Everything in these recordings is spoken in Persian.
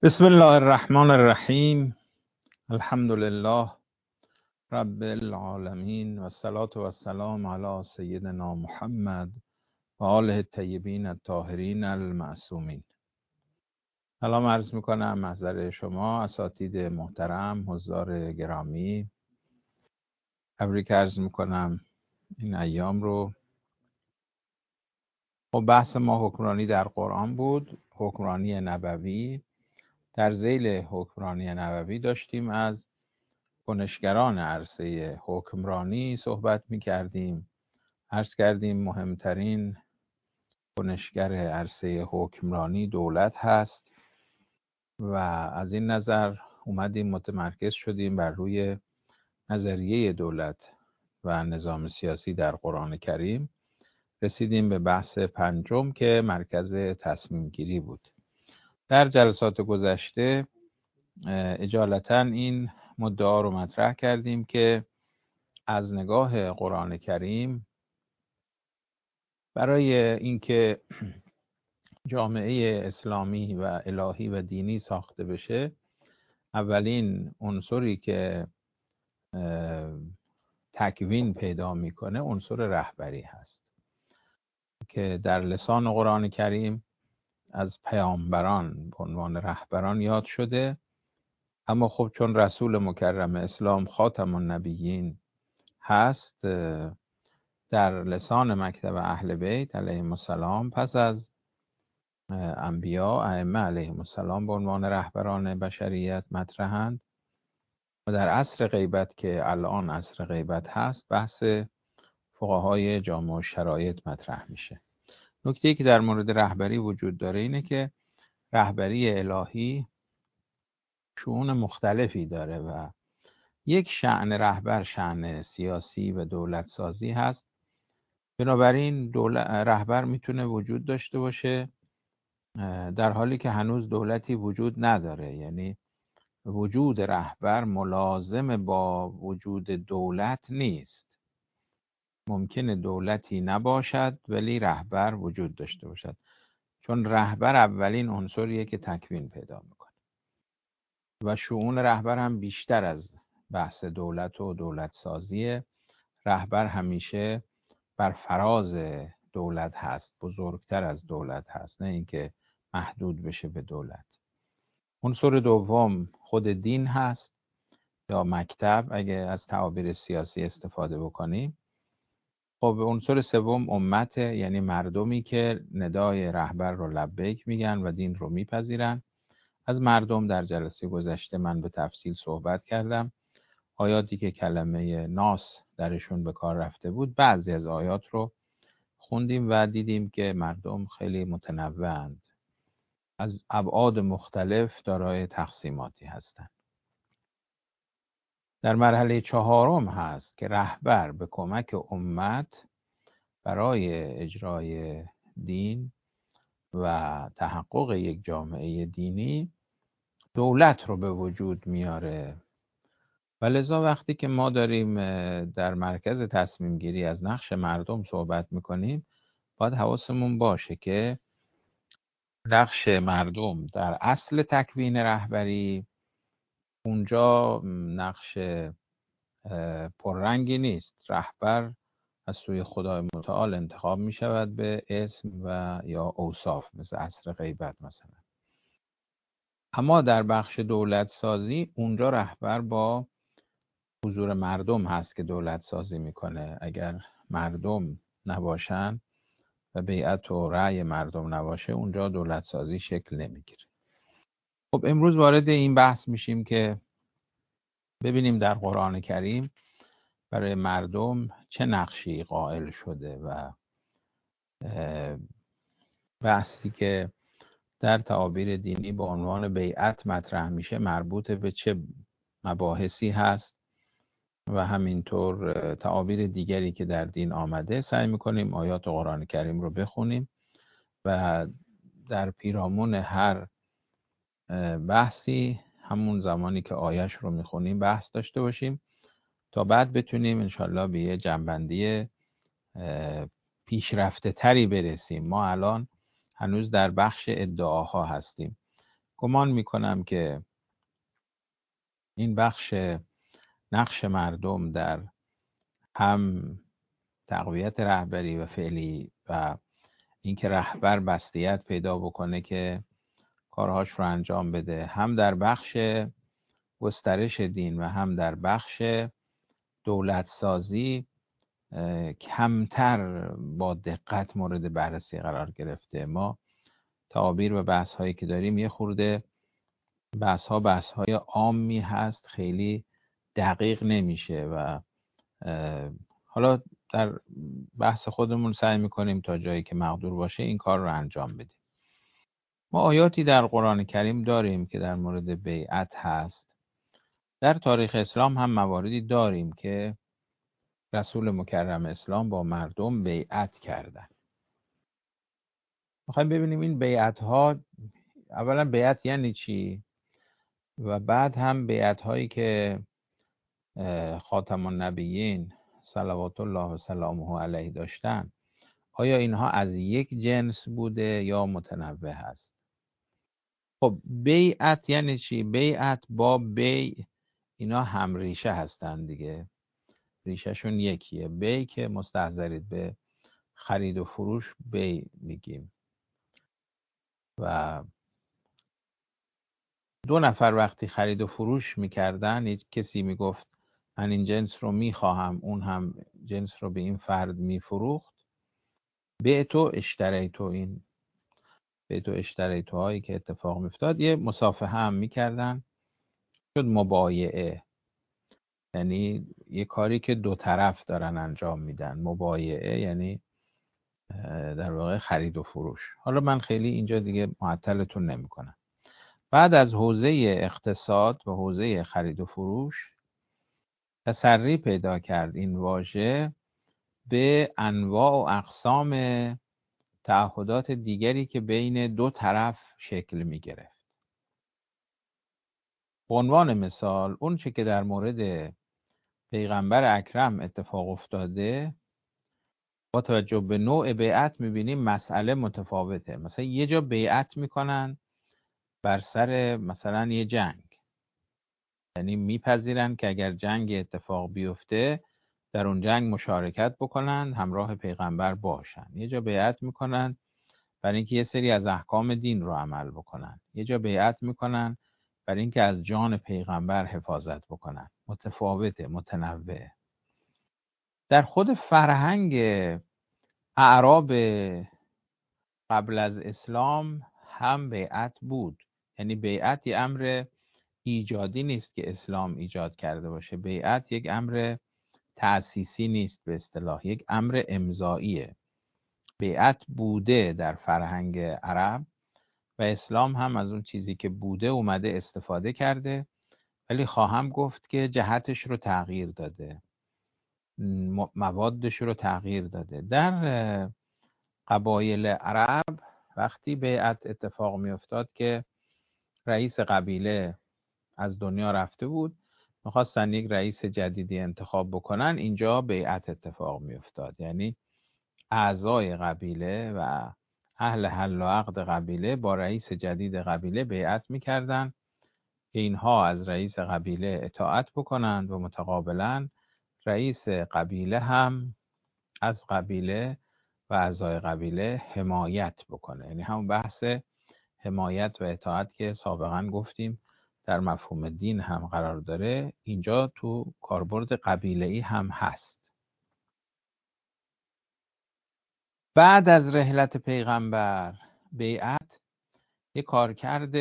بسم الله الرحمن الرحیم. الحمد لله رب العالمین و الصلاة و السلام علی سیدنا محمد و آله الطیبین الطاهرین المعصومین. سلام عرض میکنم محضر شما اساتید محترم، حضار گرامی. تبریک عرض میکنم این ایام رو. خب بحث ما حکمرانی در قرآن بود، حکمرانی نبوی. در ذیل حکمرانی نبوی داشتیم از کنشگران عرصه حکمرانی صحبت می کردیم. عرض کردیم مهمترین کنشگر عرصه حکمرانی دولت هست و از این نظر اومدیم متمرکز شدیم بر روی نظریه دولت و نظام سیاسی در قرآن کریم. رسیدیم به بحث پنجم که مرکز تصمیم گیری بود. در جلسات گذشته اجالتا این مدعا رو مطرح کردیم که از نگاه قرآن کریم برای اینکه جامعه اسلامی و الهی و دینی ساخته بشه، اولین عنصری که تکوین پیدا میکنه عنصر رهبری هست که در لسان قرآن کریم از پیامبران به عنوان رهبران یاد شده. اما خب چون رسول مکرم اسلام خاتم النبیین هست، در لسان مکتب اهل بیت علیهم السلام پس از انبیا ائمه علیهم السلام به عنوان رهبران بشریت مطرحند و در عصر غیبت که الان عصر غیبت هست بحث فقهای جامع الشرایط مطرح میشه. نکته‌ای که در مورد رهبری وجود داره اینه که رهبری الهی شؤون مختلفی داره و یک شأن رهبر شأن سیاسی و دولت سازی هست. بنابراین رهبر میتونه وجود داشته باشه در حالی که هنوز دولتی وجود نداره، یعنی وجود رهبر ملازم با وجود دولت نیست. ممکنه دولتی نباشد ولی رهبر وجود داشته باشد، چون رهبر اولین عنصریه که تکوین پیدا میکنه و شؤون رهبر هم بیشتر از بحث دولت و دولت سازیه. رهبر همیشه بر فراز دولت هست، بزرگتر از دولت هست، نه اینکه محدود بشه به دولت. عنصر دوم خود دین هست یا مکتب اگه از تعابیر سیاسی استفاده بکنیم. خب عنصر سوم امته، یعنی مردمی که ندای رهبر رو لبیک میگن و دین رو میپذیرن. از مردم در جلسه گذشته من به تفصیل صحبت کردم. آیاتی که کلمه ناس درشون به کار رفته بود، بعضی از آیات رو خوندیم و دیدیم که مردم خیلی متنوعند، از ابعاد مختلف دارای تقسیماتی هستند. در مرحله چهارم هست که رهبر به کمک امت برای اجرای دین و تحقق یک جامعه دینی دولت رو به وجود میاره. و لذا وقتی که ما داریم در مرکز تصمیم گیری از نقش مردم صحبت میکنیم، باید حواسمون باشه که نقش مردم در اصل تکوین رهبری اونجا نقش پررنگی نیست. رهبر از سوی خدای متعال انتخاب می شود به اسم و یا اوصاف، مثل عصر غیبت مثلا. اما در بخش دولت سازی اونجا رهبر با حضور مردم هست که دولت سازی میکنه. اگر مردم نباشن و بیعت و رأی مردم نباشه اونجا دولت سازی شکل نمیگیره. خب امروز وارد این بحث میشیم که ببینیم در قرآن کریم برای مردم چه نقشی قائل شده و بحثی که در تعابیر دینی به عنوان بیعت مطرح میشه مربوط به چه مباحثی هست و همینطور تعابیر دیگری که در دین آمده. سعی میکنیم آیات قرآن کریم رو بخونیم و در پیرامون هر بحثی همون زمانی که آیش رو میخونیم بحث داشته باشیم تا بعد بتونیم انشالله به یه جنبندی پیشرفته تری برسیم. ما الان هنوز در بخش ادعاها هستیم. گمان میکنم که این بخش نقش مردم در هم تقویت رهبری و فعلی و اینکه رهبر بستیت پیدا بکنه که کارهاش رو انجام بده، هم در بخش گسترش دین و هم در بخش دولت سازی کمتر با دقت مورد بررسی قرار گرفته. ما تعابیر و بحث هایی که داریم یه خورده بحث های عامی هست، خیلی دقیق نمیشه و حالا در بحث خودمون سعی میکنیم تا جایی که مقدور باشه این کار رو انجام بدیم. ما آیاتی در قرآن کریم داریم که در مورد بیعت هست. در تاریخ اسلام هم مواردی داریم که رسول مکرم اسلام با مردم بیعت کردن. میخوایم ببینیم این بیعت ها، اولا بیعت یعنی چی و بعد هم بیعت هایی که خاتم النبیین صلوات الله و سلامه علیه داشتن، آیا اینها از یک جنس بوده یا متنوع هست؟ خب بیعت یعنی چی؟ بیعت با بیع اینا هم ریشه هستن دیگه، ریشهشون یکیه. بیع که مستحضرید به خرید و فروش بیع میگیم و دو نفر وقتی خرید و فروش میکردن، یک کسی میگفت من این جنس رو میخواهم، اون هم جنس رو به این فرد میفروخت، بعتو اشتریتو، این بعتو اشتریتو هایی که اتفاق میفتاد یه مصافحه هم میکردن، شد مبایعه، یعنی یه کاری که دو طرف دارن انجام میدن. مبایعه یعنی در واقع خرید و فروش. حالا من خیلی اینجا دیگه معطلتون نمیکنم. بعد از حوزه اقتصاد و حوزه خرید و فروش تسری پیدا کرد این واژه به انواع و اقسام تعهدات دیگری که بین دو طرف شکل می گرفت. به عنوان مثال اون چه که در مورد پیغمبر اکرم اتفاق افتاده، با توجه به نوع بیعت میبینیم مسئله متفاوته. مثلا یه جا بیعت میکنن بر سر مثلا یه جنگ، یعنی میپذیرن که اگر جنگ اتفاق بیفته در اون جنگ مشارکت بکنن، همراه پیغمبر باشن. یه جا بیعت میکنن برای اینکه یه سری از احکام دین رو عمل بکنن. یه جا بیعت میکنن برای اینکه از جان پیغمبر حفاظت بکنن. متفاوته، متنوعه. در خود فرهنگ اعراب قبل از اسلام هم بیعت بود. یعنی بیعت یه امر ایجادی نیست که اسلام ایجاد کرده باشه. بیعت یک امر تأسیسی نیست، به اصطلاح یک امر امضاییه. بیعت بوده در فرهنگ عرب و اسلام هم از اون چیزی که بوده اومده استفاده کرده، ولی خواهم گفت که جهتش رو تغییر داده، موادش رو تغییر داده. در قبایل عرب وقتی بیعت اتفاق می افتاد که رئیس قبیله از دنیا رفته بود، میخواستن یک رئیس جدیدی انتخاب بکنن، اینجا بیعت اتفاق می افتاد. یعنی اعضای قبیله و اهل حل و عقد قبیله با رئیس جدید قبیله بیعت میکردن که اینها از رئیس قبیله اطاعت بکنند و متقابلا رئیس قبیله هم از قبیله و اعضای قبیله حمایت بکنه. یعنی همون بحث حمایت و اطاعت که سابقا گفتیم در مفهوم دین هم قرار داره، اینجا تو کاربرد قبیله‌ای هم هست. بعد از رحلت پیغمبر بیعت یک کارکرد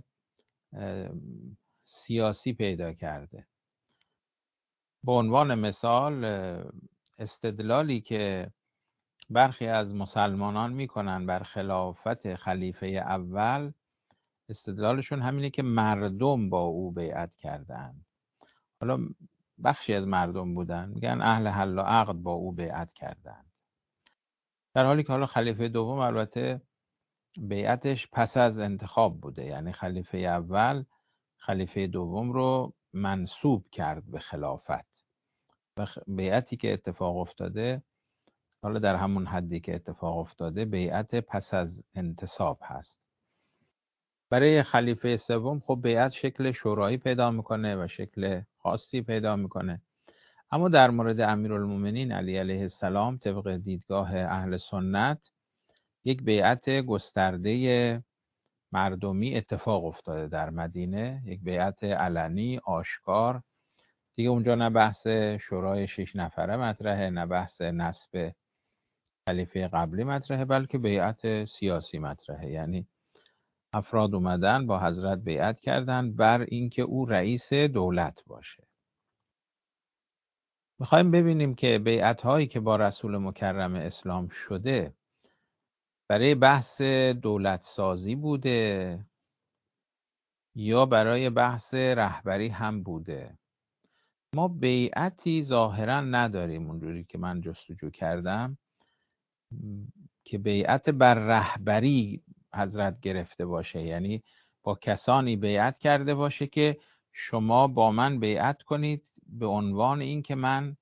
سیاسی پیدا کرده. به عنوان مثال استدلالی که برخی از مسلمانان میکنن بر خلافت خلیفه اول، استدلالشون همینه که مردم با او بیعت کردن. حالا بخشی از مردم بودن، میگن اهل حل و عقد با او بیعت کردن، در حالی که حالا خلیفه دوم البته بیعتش پس از انتخاب بوده. یعنی خلیفه اول خلیفه دوم رو منسوب کرد به خلافت و بیعتی که اتفاق افتاده، حالا در همون حدی که اتفاق افتاده، بیعت پس از انتصاب هست. برای خلیفه سوم خب بیعت شکل شورایی پیدا میکنه و شکل خاصی پیدا میکنه. اما در مورد امیرالمومنین علی علیه السلام طبق دیدگاه اهل سنت یک بیعت گسترده مردمی اتفاق افتاده در مدینه، یک بیعت علنی آشکار. دیگه اونجا نه بحث شورای 6 نفره مطرحه، نه بحث نسب خلیفه قبلی مطرحه، بلکه بیعت سیاسی مطرحه. یعنی افراد اومدن با حضرت بیعت کردن بر اینکه او رئیس دولت باشه. میخوایم ببینیم که بیعت هایی که با رسول مکرم اسلام شده برای بحث دولت سازی بوده یا برای بحث رهبری هم بوده. ما بیعتی ظاهرا نداریم اونجوری که من جستجو کردم که بیعت بر رهبری حضرت گرفته باشه، یعنی با کسانی بیعت کرده باشه که شما با من بیعت کنید به عنوان این که من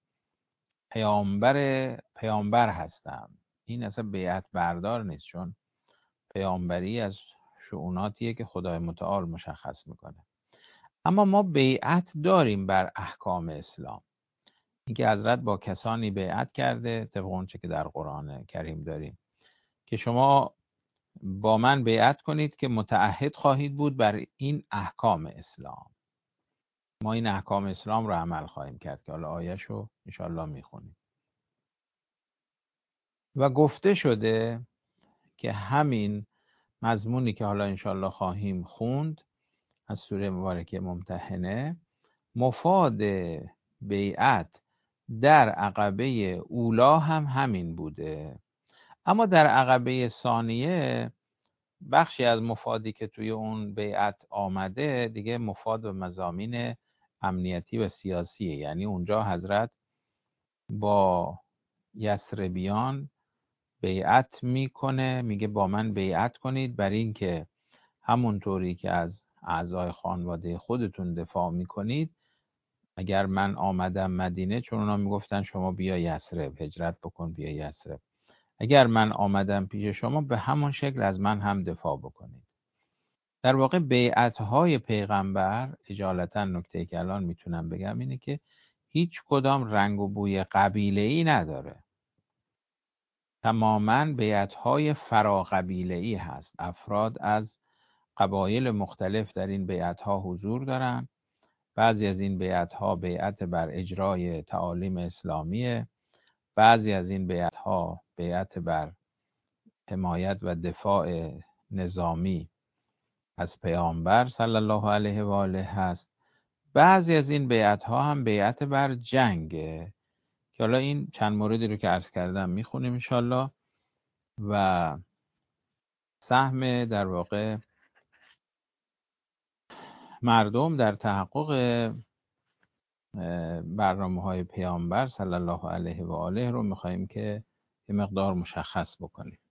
پیامبر هستم. این اصلا بیعت بردار نیست، چون پیامبری از شؤوناتیه که خدای متعال مشخص میکنه. اما ما بیعت داریم بر احکام اسلام، اینکه حضرت با کسانی بیعت کرده طبق اونچه که در قرآن کریم داریم که شما با من بیعت کنید که متعهد خواهید بود بر این احکام اسلام. ما این احکام اسلام رو عمل خواهیم کرد که حالا آیه‌شو انشاءالله میخونیم. و گفته شده که همین مضمونی که حالا انشاءالله خواهیم خوند از سوره مبارکه ممتحنه مفاد بیعت در عقبه اولا هم همین بوده. اما در عقبه ثانیه بخشی از مفادی که توی اون بیعت آمده دیگه مفاد و مضامین امنیتی و سیاسیه. یعنی اونجا حضرت با یثربیان بیعت میکنه، میگه با من بیعت کنید بر این که همونطوری که از اعضای خانواده خودتون دفاع میکنید، اگر من آمدم مدینه، چون اونا میگفتن شما بیا یثرب، هجرت بکن بیا یثرب، اگر من آمدم پیش شما به همون شکل از من هم دفاع بکنید. در واقع بیعتهای پیغمبر اجالتا نکته که الان میتونم بگم اینه که هیچ کدام رنگ و بوی قبیله‌ای نداره. تماماً بیعتهای فراقبیله‌ای هست. افراد از قبایل مختلف در این بیعتها حضور دارن. بعضی از این بیعتها بیعت بر اجرای تعالیم اسلامیه، بعضی از این بیعتها بیعت بر حمایت و دفاع نظامی از پیامبر صلی الله علیه و آله هست. بعضی از این بیعتها هم بیعت بر جنگه که حالا این چند موردی رو که عرض کردم میخونیم انشالله و سهم در واقع مردم در تحقق برنامه‌های پیامبر صلی الله علیه و آله رو میخواییم که یه مقدار مشخص بکنیم.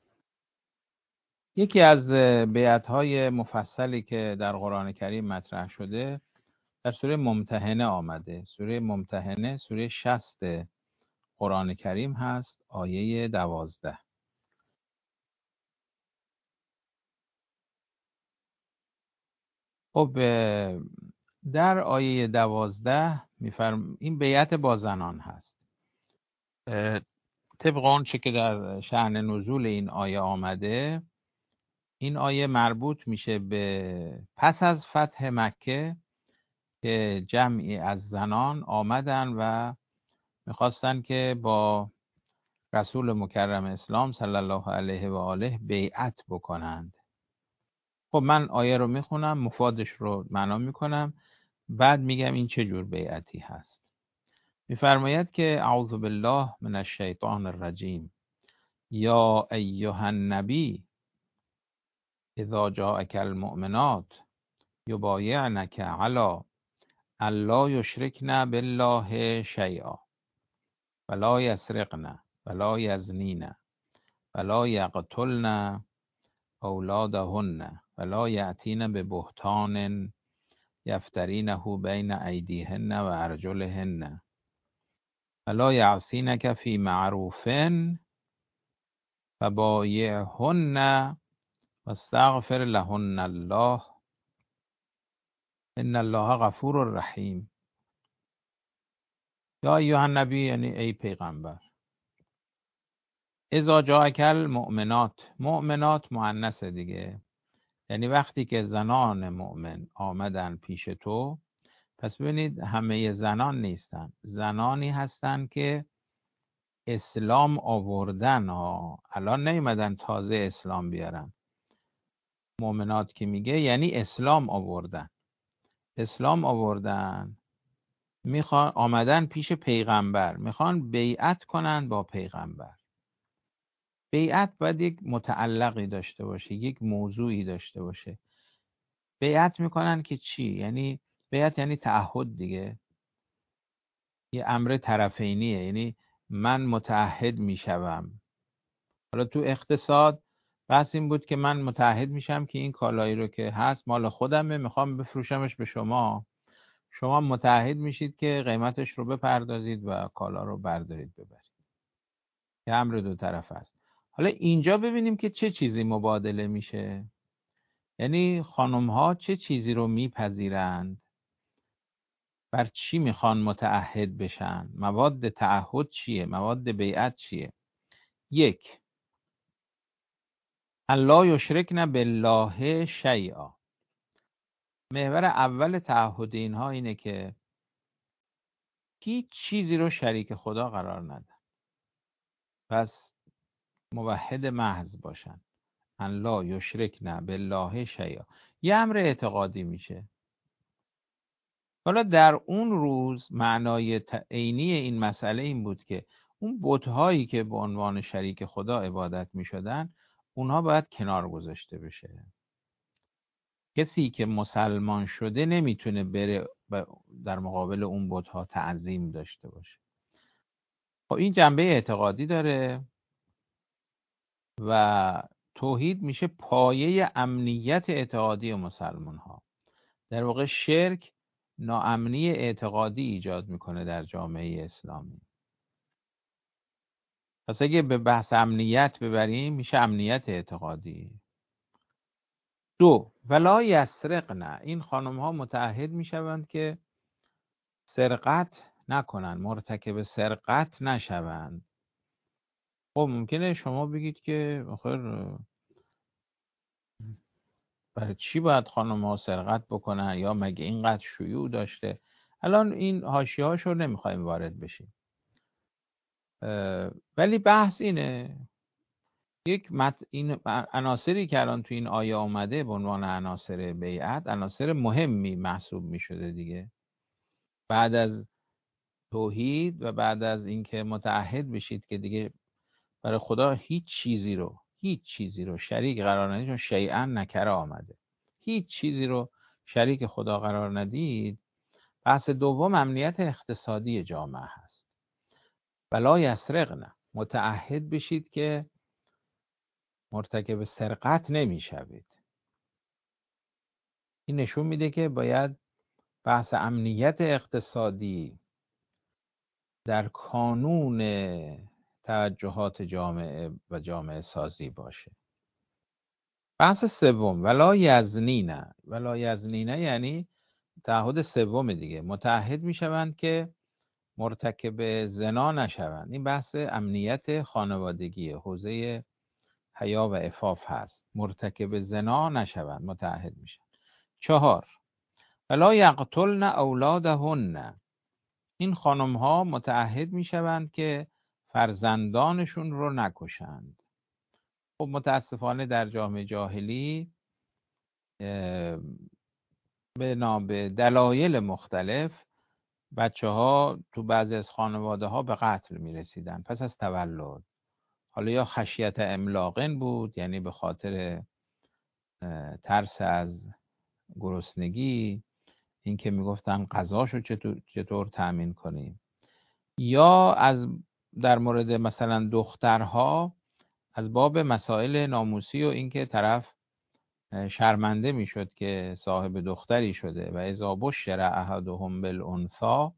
یکی از بیعت‌های مفصلی که در قرآن کریم مطرح شده در سوره ممتحنه آمده. سوره ممتحنه سوره 60 قرآن کریم هست، آیه 12. خب در آیه 12 این بیعت با زنان هست. طبق آنچه که در شأن نزول این آیه آمده، این آیه مربوط میشه به پس از فتح مکه که جمعی از زنان آمدن و میخواستن که با رسول مکرم اسلام صلی الله علیه و آله بیعت بکنند. خب من آیه رو میخونم، مفادش رو معنا میکنم، بعد میگم این چه جور بیعتی هست. میفرماید که اعوذ بالله من الشیطان الرجیم یا ایها النبی اذا جاءک المؤمنات یبایعنک علی الا یشرکن بالله شیئا ولا یسرقن ولا یزنین ولا یقتلن اولادهن ولا یأتین ببهتان یفترینه بین ایدیهن و ارجلهن ولا یعصینک فی معروف فبایعهن واستغفر لهن الله ان الله غفور رحیم. یا ایها النبی، یعنی ای پیغمبر، اذا جاءک المؤمنات، مؤمنات مؤنث دیگه، یعنی وقتی که زنان مؤمن آمدن پیش تو، پس ببینید همه زنان نیستن، زنانی هستن که اسلام آوردن ها، الان نیومدن تازه اسلام بیارن. مؤمنات که میگه یعنی اسلام آوردن، اسلام آوردن، میخوان آمدن پیش پیغمبر، میخوان بیعت کنن با پیغمبر. بیعت باید یک متعلقی داشته باشه، یک موضوعی داشته باشه. بیعت میکنن که چی؟ یعنی بیعت یعنی تعهد دیگه، یه امر طرفینیه، یعنی من متعهد میشوم. حالا تو اقتصاد بحث این بود که من متعهد میشم که این کالایی رو که هست مال خودمه، میخوام بفروشمش به شما، شما متعهد میشید که قیمتش رو بپردازید و کالا رو بردارید ببرید. یه امر دو طرف است. حالا اینجا ببینیم که چه چیزی مبادله میشه، یعنی خانم ها چه چیزی رو میپذیرند، بر چی میخوان متعهد بشن، مواد تعهد چیه، مواد بیعت چیه. یک، الله یشرکن بالله شیئا. محور اول تعهد اینها اینه که هیچ چیزی رو شریک خدا قرار ندن، پس موحد محض باشن. الله یشرکن بالله شیئا، یه امر اعتقادی میشه. حالا در اون روز معنای عینی این مسئله این بود که اون بت‌هایی که به عنوان شریک خدا عبادت می‌شدن، اونها باید کنار گذاشته بشه. کسی که مسلمان شده نمیتونه بره در مقابل اون بت‌ها تعظیم داشته باشه. خب این جنبه اعتقادی داره و توحید میشه پایه امنیت اعتقادی مسلمان‌ها. در واقع شرک ناامنی اعتقادی ایجاد میکنه در جامعه اسلامی. پس اگه به بحث امنیت ببریم میشه امنیت اعتقادی. دو، ولا یسرقن، این خانم ها متعهد میشوند که سرقت نکنن، مرتکب سرقت نشوند. خب ممکنه شما بگید که آخر برای چی باید خانم ها سرقت بکنن، یا مگه اینقدر شیوع داشته. الان این حاشیه هاشو نمیخوایم وارد بشیم، ولی بحث اینه این عناصری که الان تو این آیه آمده به عنوان عناصر بیعت، عناصر مهمی محسوب می شده دیگه. بعد از توحید و بعد از اینکه متعهد بشید که دیگه برای خدا هیچ چیزی رو شریک قرار ندید، چون شیئا نکره آمده، هیچ چیزی رو شریک خدا قرار ندید. بحث دوم امنیت اقتصادی جامعه هست. ولا یسرقن، متعهد بشید که مرتکب سرقت نمیشوید. این نشون میده که باید بحث امنیت اقتصادی در کانون توجهات جامعه و جامعه سازی باشه. بحث سوم، ولا یزنینه. ولا یزنینه یعنی تعهد سوم دیگه، متعهد میشوند که مرتکب زنا نشوند. این بحث امنیت خانوادگی، حوزه حیا و عفاف هست. مرتکب زنا نشوند، متعهد میشن. چهار، ولا یقتلن اولادهن، این خانم ها متعهد می شوند که فرزندانشون رو نکشند. خب متاسفانه در جامعه جاهلی به دلایل مختلف بچه ها تو بعضی از خانواده ها به قتل می رسیدن پس از تولد. حالا یا خشیت املاقن بود، یعنی به خاطر ترس از گرسنگی، این که می گفتن غذاشو چطور تأمین کنیم، یا در مورد مثلا دخترها از باب مسائل ناموسی و اینکه طرف شرمنده میشد که صاحب دختری شده. و اذا بشر احدهم بالانثی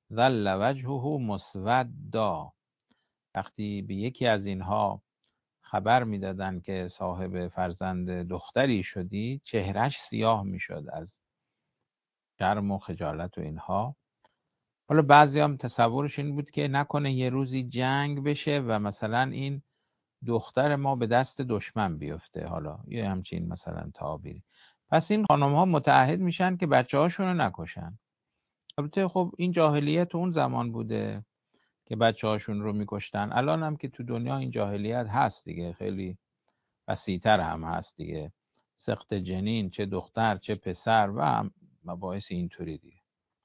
ظل وجهه مسودا، وقتی به یکی از اینها خبر میدادن که صاحب فرزند دختری شدی، چهرش سیاه میشد از شرم و خجالت و اینها. حالا بعضی هم تصورش این بود که نکنه یه روزی جنگ بشه و مثلا این دختر ما به دست دشمن بیفته، حالا یه همچین مثلا تعابیری. پس این خانم ها متعهد میشن که بچه هاشون رو نکشن. البته خب این جاهلیت اون زمان بوده که بچه هاشون رو میکشتن. الان هم که تو دنیا این جاهلیت هست دیگه، خیلی وسیع‌تر هم هست دیگه، سقط جنین، چه دختر چه پسر و هم مباحث اینطوری دیگه.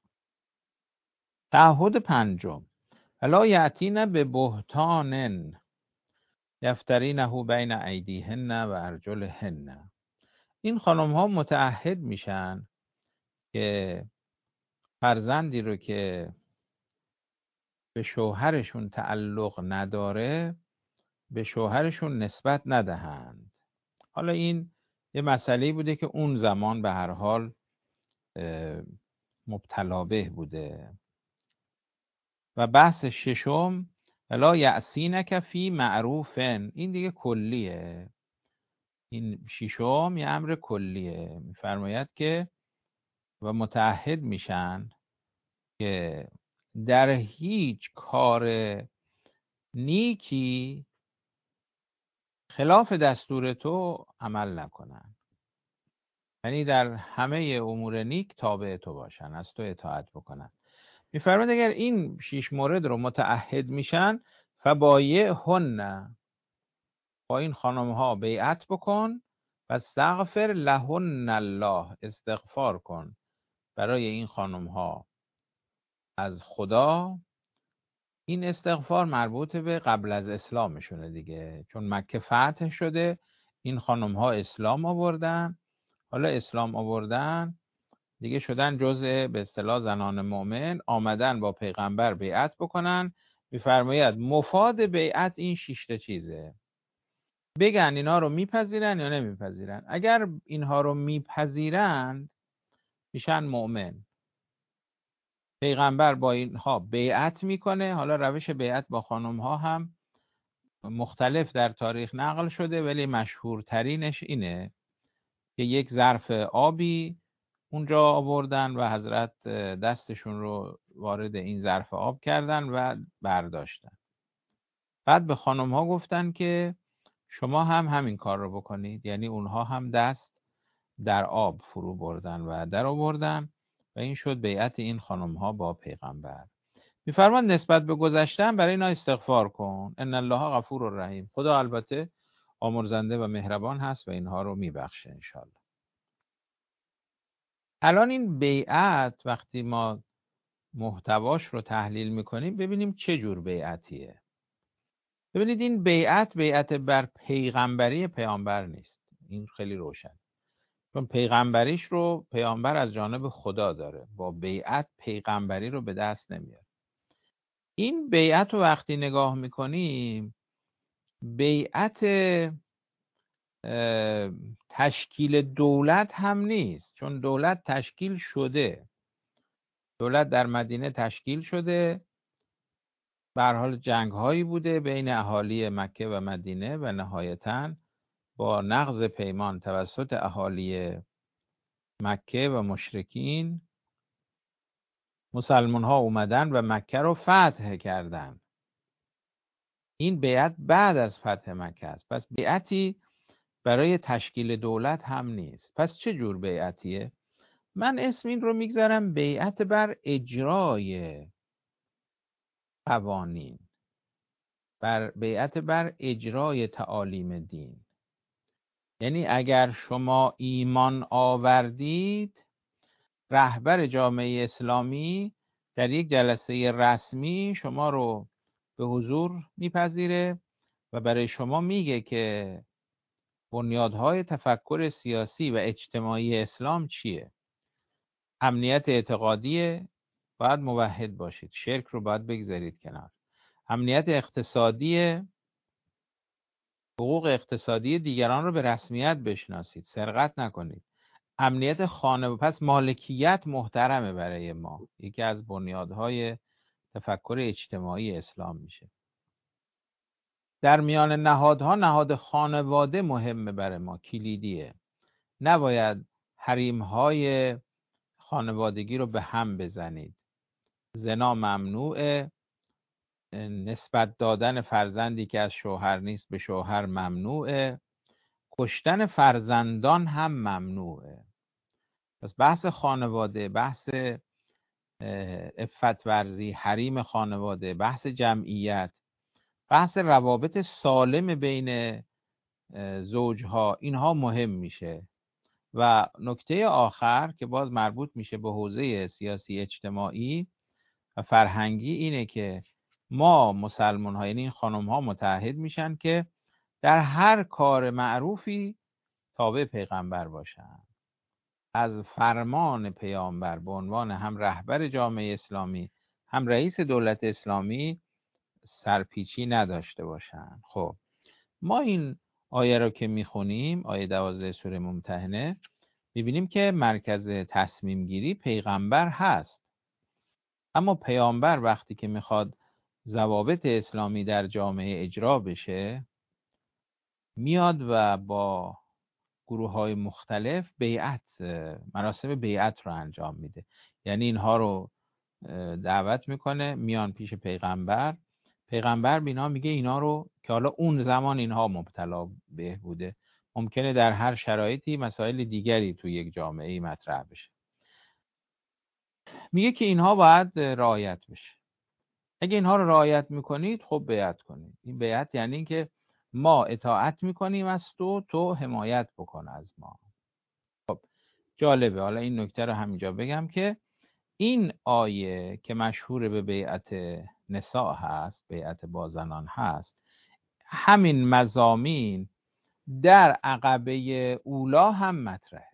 تعهد پنجم، الا یأتین به بهتان یفترینه بین ایدیهن و ارجلهن. این خانم ها متعهد میشن که فرزندی رو که به شوهرشون تعلق نداره به شوهرشون نسبت ندهند. حالا این یه مسئله بوده که اون زمان به هر حال مبتلا به بوده. و بحث ششم، الا یعصینک فی معروفن. این دیگه کلیه، این ششم یه امر کلیه، میفرماید که و متعهد میشن که در هیچ کار نیکی خلاف دستور تو عمل نکنن، یعنی در همه امور نیک تابع تو باشن، از تو اطاعت بکنن. میفرماید اگر این 6 مورد رو متعهد میشن، فبایعهن، با این خانم ها بیعت بکن و استغفر لهن الله، استغفار کن برای این خانم ها از خدا. این استغفار مربوط به قبل از اسلامشونه دیگه، چون مکه فتح شده، این خانم ها اسلام آوردن. حالا اسلام آوردن دیگه، شدن جزء به اصطلاح زنان مؤمن، آمدن با پیغمبر بیعت بکنن. میفرماید مفاد بیعت این 6 تا چیزه. بگن اینا رو میپذیرن یا نمیپذیرن. اگر اینها رو میپذیرند میشن مؤمن، پیغمبر با اینها بیعت میکنه. حالا روش بیعت با خانم ها هم مختلف در تاریخ نقل شده، ولی مشهورترینش اینه که یک ظرف آبی اونجا آوردن و حضرت دستشون رو وارد این ظرف آب کردن و برداشتن. بعد به خانم ها گفتن که شما هم همین کار رو بکنید، یعنی اونها هم دست در آب فرو بردن و در آوردن و این شد بیعت این خانم ها با پیغمبر. میفرمان نسبت به گذشتن برای اینا استغفار کن، ان الله غفور و رحیم. خدا البته آمرزنده و مهربان هست و اینها رو میبخشه انشالله. الان این بیعت وقتی ما محتواش رو تحلیل میکنیم ببینیم چه جور بیعتیه. ببینید این بیعت بر پیغمبری پیامبر نیست، این خیلی روشن، چون پیغمبریش رو پیامبر از جانب خدا داره، با بیعت پیغمبری رو به دست نمیاره. این بیعت رو وقتی نگاه میکنیم بیعت تشکیل دولت هم نیست، چون دولت تشکیل شده، دولت در مدینه تشکیل شده، به هر حال جنگ هایی بوده بین اهالی مکه و مدینه و نهایتاً با نقض پیمان توسط اهالی مکه و مشرکین مسلمان ها اومدن و مکه رو فتح کردن. این بیعت بعد از فتح مکه است، پس بیعتی برای تشکیل دولت هم نیست. پس چه جور بیعتیه؟ من اسم این رو میگذارم بیعت بر اجرای قوانین، بیعت بر اجرای تعالیم دین. یعنی اگر شما ایمان آوردید، رهبر جامعه اسلامی در یک جلسه رسمی شما رو به حضور میپذیره و برای شما میگه که بنیادهای تفکر سیاسی و اجتماعی اسلام چیه. امنیت اعتقادی، باید موحد باشید، شرک رو باید بگذارید کنار. امنیت اقتصادی، حقوق اقتصادی دیگران رو به رسمیت بشناسید، سرقت نکنید. امنیت خانه، پس مالکیت محترمه برای ما، یکی از بنیادهای تفکر اجتماعی اسلام میشه. در میان نهادها نهاد خانواده مهمه، برای ما کلیدیه. نباید حریم‌های خانوادگی رو به هم بزنید. زنا ممنوعه، نسبت دادن فرزندی که از شوهر نیست به شوهر ممنوعه، کشتن فرزندان هم ممنوعه. پس بحث خانواده، بحث عفت ورزی، حریم خانواده، بحث جمعیت، بحث روابط سالم بین زوجها، اینها مهم میشه. و نکته آخر که باز مربوط میشه به حوزه سیاسی اجتماعی و فرهنگی اینه که ما مسلمان ها، یعنی این خانم ها، متحد میشن که در هر کار معروفی تابع پیغمبر باشن. از فرمان پیامبر به عنوان هم رهبر جامعه اسلامی هم رئیس دولت اسلامی سرپیچی نداشته باشن. خب ما این آیه رو که میخونیم، آیه 12 سوره ممتحنه، میبینیم که مرکز تصمیم گیری پیغمبر هست. اما پیامبر وقتی که میخواد ضوابط اسلامی در جامعه اجرا بشه، میاد و با گروه های مختلف مراسم بیعت رو انجام میده. یعنی اینها رو دعوت میکنه، میان پیش پیغمبر. پیغمبر بینا میگه اینا رو، که حالا اون زمان اینها مبتلا به بوده، ممکنه در هر شرایطی مسائل دیگری تو یک جامعه مطرح بشه، میگه که اینها باید رعایت بشه. اگه اینها رو رعایت میکنید خب بیعت کنید. این بیعت یعنی این که ما اطاعت میکنیم از تو حمایت بکن از ما. خب جالبه، حالا این نکته رو همینجا بگم که این آیه که مشهور به بیعت نساء هست، بیعت با زنان هست، همین مضامین در عقبه اولا هم مطرحه.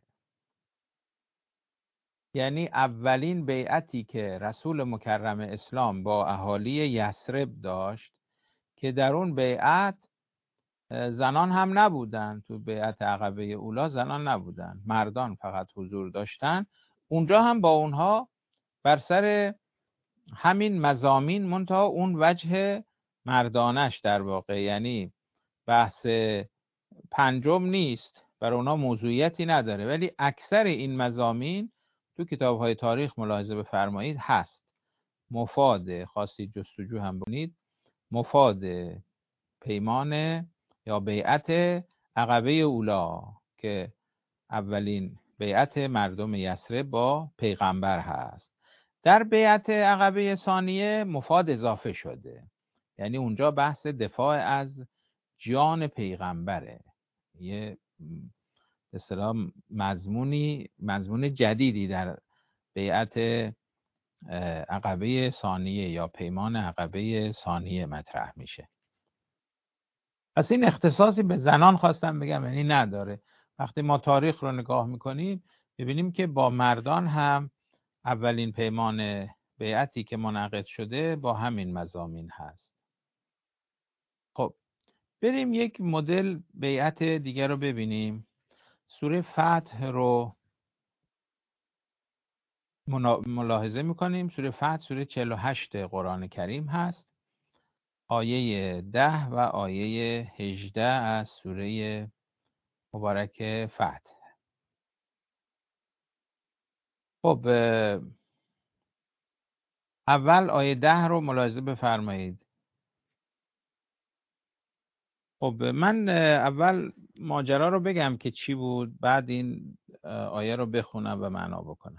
یعنی اولین بیعتی که رسول مکرم اسلام با اهالی یثرب داشت، که در اون بیعت زنان هم نبودن، تو بیعت عقبه اولا زنان نبودن، مردان فقط حضور داشتن. اونجا هم با اونها بر سر همین مضامین، منتها اون وجه مردانش در واقع، یعنی بحث پنجم نیست، برای اونا موضوعیتی نداره، ولی اکثر این مضامین تو کتاب‌های تاریخ ملاحظه بفرمایید هست. مفاد، خواستید جستجو هم بکنید، مفاد پیمان یا بیعت عقبه اولا که اولین بیعت مردم یثرب با پیغمبر هست. در بیعت عقبه ثانیه مفاد اضافه شده، یعنی اونجا بحث دفاع از جان پیغمبره، یه به اصطلاح مضمون جدیدی در بیعت عقبه ثانیه یا پیمان عقبه ثانیه مطرح میشه. پس این اختصاصی به زنان خواستم بگم یعنی نداره. وقتی ما تاریخ رو نگاه میکنیم ببینیم که با مردان هم اولین پیمان بیعتی که منعقد شده با همین مضامین هست. خب بریم یک مدل بیعت دیگر رو ببینیم. سوره فتح رو ملاحظه میکنیم. سوره فتح سوره 48 قرآن کریم هست، آیه 10 و آیه 18 از سوره مبارک فتح. خب اول آیه 10 رو ملاحظه بفرمایید. خب من اول ماجرا رو بگم که چی بود، بعد این آیه رو بخونم و معنا بکنم.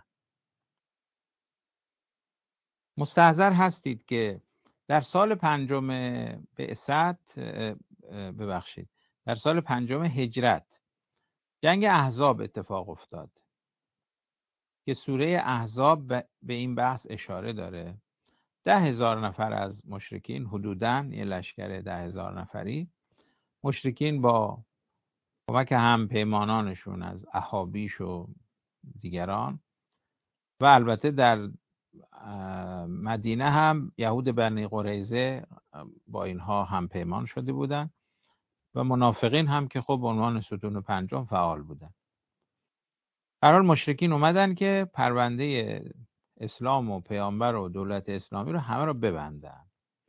مستحضر هستید که در سال پنجم بعثت، ببخشید، در سال پنجم هجرت جنگ احزاب اتفاق افتاد که سوره احزاب به این بحث اشاره داره. 10,000 نفر از مشرکین، حدوداً یه لشکر 10,000 نفری مشرکین با کمک هم پیمانانشون از احابیش و دیگران، و البته در مدینه هم یهود بنی قریظه با اینها هم پیمان شده بودن و منافقین هم که خب عنوان ستون پنجم فعال بودن. هر حال مشرکین اومدن که پرونده اسلام و پیامبر و دولت اسلامی رو همه رو ببندن.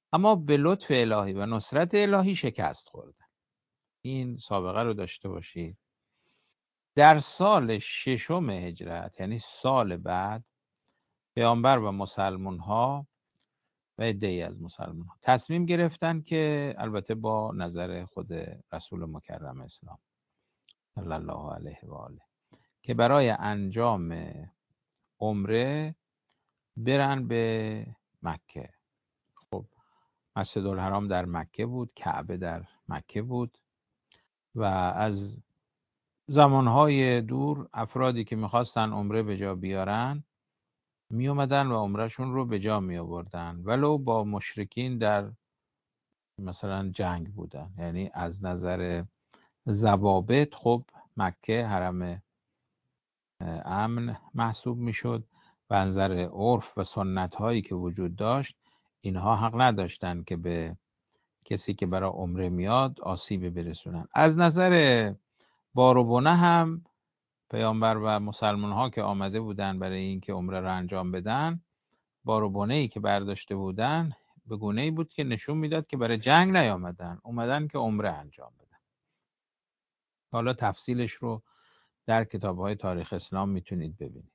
اما به لطف الهی و نصرت الهی شکست خوردن. این سابقه رو داشته باشید. در سال 6 هجرت، یعنی سال بعد، پیامبر و مسلمان ها و عده‌ای از مسلمان ها تصمیم گرفتن که البته با نظر خود رسول مکرم اسلام صلی الله علیه و آله که برای انجام عمره برن به مکه. خب مسجد الحرام در مکه بود، کعبه در مکه بود و از زمانهای دور افرادی که میخواستن عمره به جا بیارن می اومدن و عمرهشون رو به جا می آوردن، ولو با مشرکین در مثلا جنگ بودن. یعنی از نظر ضوابط خب مکه حرم امن محسوب میشد و از نظر عرف و سنت هایی که وجود داشت اینها حق نداشتن که به کسی که برای عمره میاد آسیب برسونن. از نظر بار و بنه هم پیامبر و مسلمان ها که آمده بودن برای اینکه عمره را انجام بدن، بار و بنه‌ای که برداشته بودن به گونه‌ای بود که نشون میداد که برای جنگ نیامدن، اومدن که عمره انجام بدن. حالا تفصیلش رو در کتاب‌های تاریخ اسلام میتونید ببینید.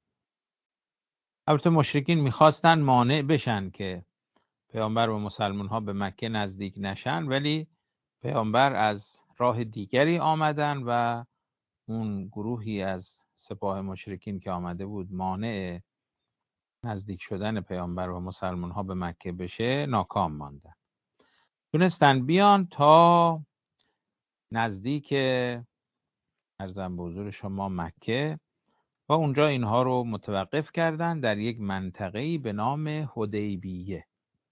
البته مشرکین میخواستن مانع بشن که پیامبر و مسلمان ها به مکه نزدیک نشن، ولی پیامبر از راه دیگری آمدن و اون گروهی از سپاه مشرکین که آمده بود مانع نزدیک شدن پیامبر و مسلمان ها به مکه بشه ناکام ماندن. تونستن بیان تا نزدیک ارزم به حضور شما مکه و اونجا اینها رو متوقف کردن در یک منطقه‌ای به نام حدیبیه.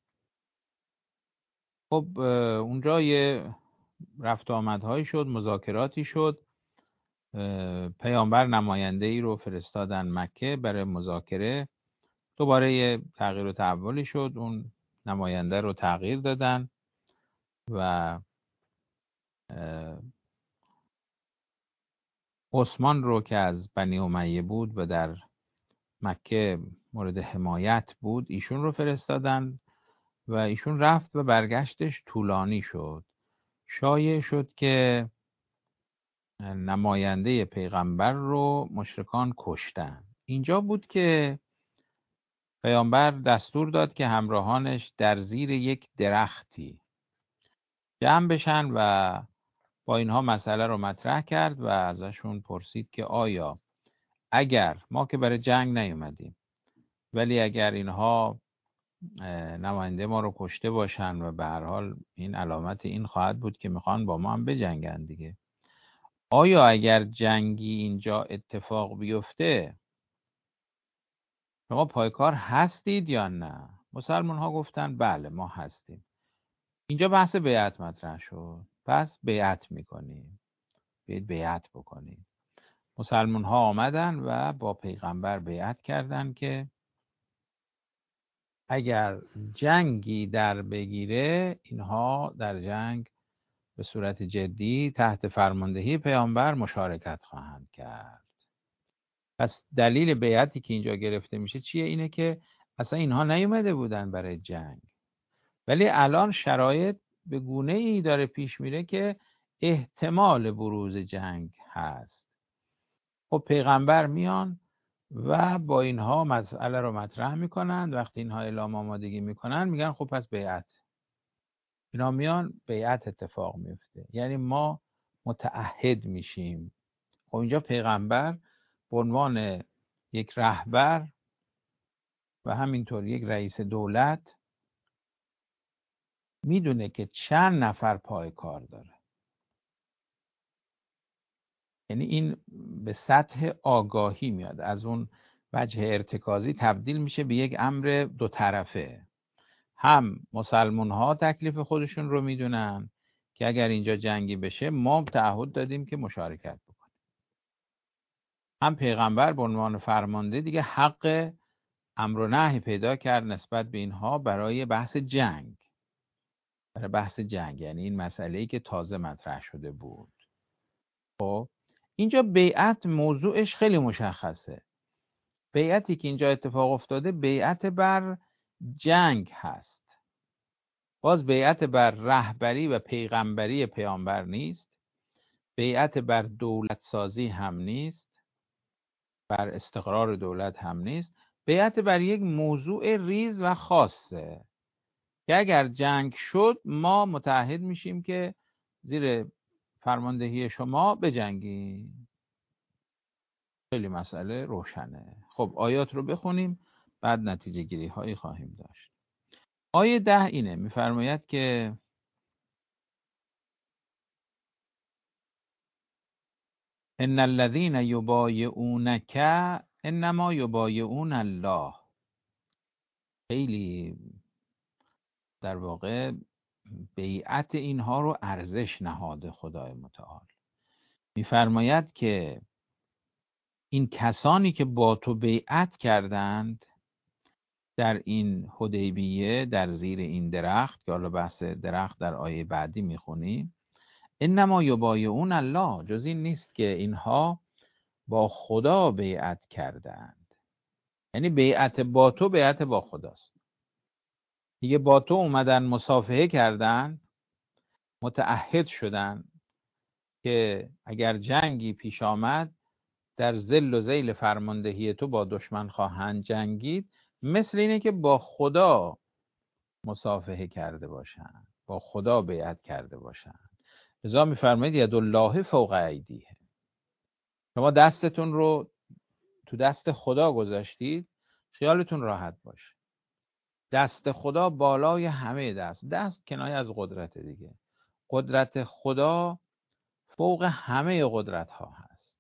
خب اونجا یه رفت آمدهایی شد، مذاکراتی شد. پیامبر نماینده ای رو فرستادن مکه برای مذاکره. دوباره یه تغییر و تحولی شد، اون نماینده رو تغییر دادن و عثمان رو که از بنی امیه بود و در مکه مورد حمایت بود ایشون رو فرستادن و ایشون رفت و برگشتش طولانی شد. شایع شد که نماینده پیغمبر رو مشرکان کشتن. اینجا بود که پیامبر دستور داد که همراهانش در زیر یک درختی جمع بشن و با اینها مسئله رو مطرح کرد و ازشون پرسید که آیا اگر ما که برای جنگ نیومدیم ولی اگر اینها نماینده ما رو کشته باشن و به هر حال این علامت این خواهد بود که میخوان با ما هم بجنگن دیگه، آیا اگر جنگی اینجا اتفاق بیفته شما پایکار هستید یا نه؟ مسلمان ها گفتن بله ما هستیم. اینجا بحث بیعت مطرح شد. پس بیعت میکنیم، بیعت بکنیم. مسلمان ها آمدن و با پیغمبر بیعت کردن که اگر جنگی در بگیره اینها در جنگ به صورت جدی تحت فرماندهی پیامبر مشارکت خواهند کرد. پس دلیل بیعتی که اینجا گرفته میشه چیه؟ اینه که اصلا اینها نیومده بودن برای جنگ، ولی الان شرایط به گونه‌ای داره پیش میره که احتمال بروز جنگ هست. خب پیغمبر میان و با اینها مسئله رو مطرح میکنن. وقتی اینها اعلام آمادگی میکنن میگن خب پس بیعت. اینا میان بیعت اتفاق میفته، یعنی ما متعهد میشیم. خب اینجا پیغمبر به عنوان یک رهبر و همینطور یک رئیس دولت میدونه که چند نفر پای کار داره. یعنی این به سطح آگاهی میاد، از اون وجه ارتکازی تبدیل میشه به یک امر دو طرفه. هم مسلمان ها تکلیف خودشون رو میدونن که اگر اینجا جنگی بشه ما تعهد دادیم که مشارکت بکنیم. هم پیغمبر به عنوان فرمانده دیگه حق امر و نهی پیدا کرد نسبت به اینها برای بحث جنگ. برای بحث جنگ یعنی این مسئله‌ای که تازه مطرح شده بود. خب اینجا بیعت موضوعش خیلی مشخصه. بیعتی که اینجا اتفاق افتاده بیعت بر جنگ هست. باز بیعت بر رهبری و پیغمبری پیامبر نیست، بیعت بر دولت سازی هم نیست، بر استقرار دولت هم نیست، بیعت بر یک موضوع ریز و خاصه که اگر جنگ شد ما متعهد میشیم که زیر فرماندهی شما بجنگیم. خیلی مسئله روشنه. خب آیات رو بخونیم، بعد نتیجه گیری هایی خواهیم داشت. آیه 10 اینه، میفرماید که ان الذين یبایعونک انما یبایعون الله. خیلی در واقع بیعت اینها رو ارزش نهاده خدای متعال. میفرماید که این کسانی که با تو بیعت کردند در این حدیبیه، در زیر این درخت که حالا بحث درخت در آیه بعدی میخونیم، انما یبایعون الله، جز این نیست که اینها با خدا بیعت کردند. یعنی بیعت با تو بیعت با خداست دیگه. با تو اومدن مصافحه کردن، متعهد شدن که اگر جنگی پیش آمد در ذل و ذیل فرماندهی تو با دشمن خواهند جنگید، مثل اینه که با خدا مصافحه کرده باشند، با خدا بیعت کرده باشند. لذا میفرمایید یدالله فوق ایدیه، شما دستتون رو تو دست خدا گذاشتید، خیالتون راحت باشه. دست خدا بالای همه دست کنایه از قدرت دیگه. قدرت خدا فوق همه قدرت ها هست.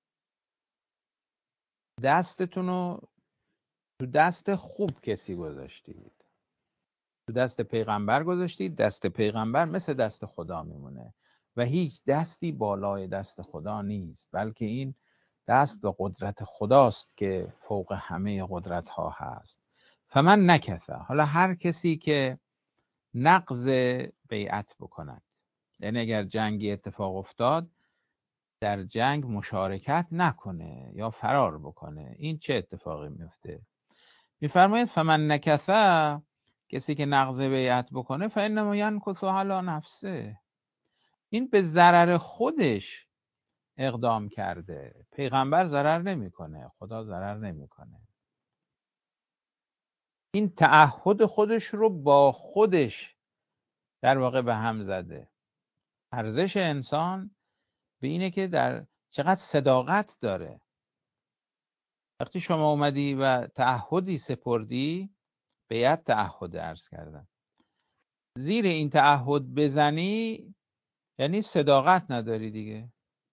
دستتون رو تو دست خوب کسی گذاشتید، تو دست پیغمبر گذاشتید، دست پیغمبر مثل دست خدا میمونه و هیچ دستی بالای دست خدا نیست، بلکه این دست و قدرت خداست که فوق همه قدرت ها هست. فمن نکث، حالا هر کسی که نقض بیعت بکند، یعنی اگر جنگی اتفاق افتاد در جنگ مشارکت نکنه یا فرار بکنه، این چه اتفاقی میفته؟ میفرماید فمن نکث، کسی که نقض بیعت بکنه فانما ینکث علی نفسه، این به ضرر خودش اقدام کرده. پیغمبر ضرر نمیکنه، خدا ضرر نمیکنه. این تعهد خودش رو با خودش در واقع به هم زده. ارزش انسان به اینه که در چقدر صداقت داره. وقتی شما اومدی و تعهدی سپردی، بیعت تعهد عرض کردم، زیر این تعهد بزنی یعنی صداقت نداری دیگه.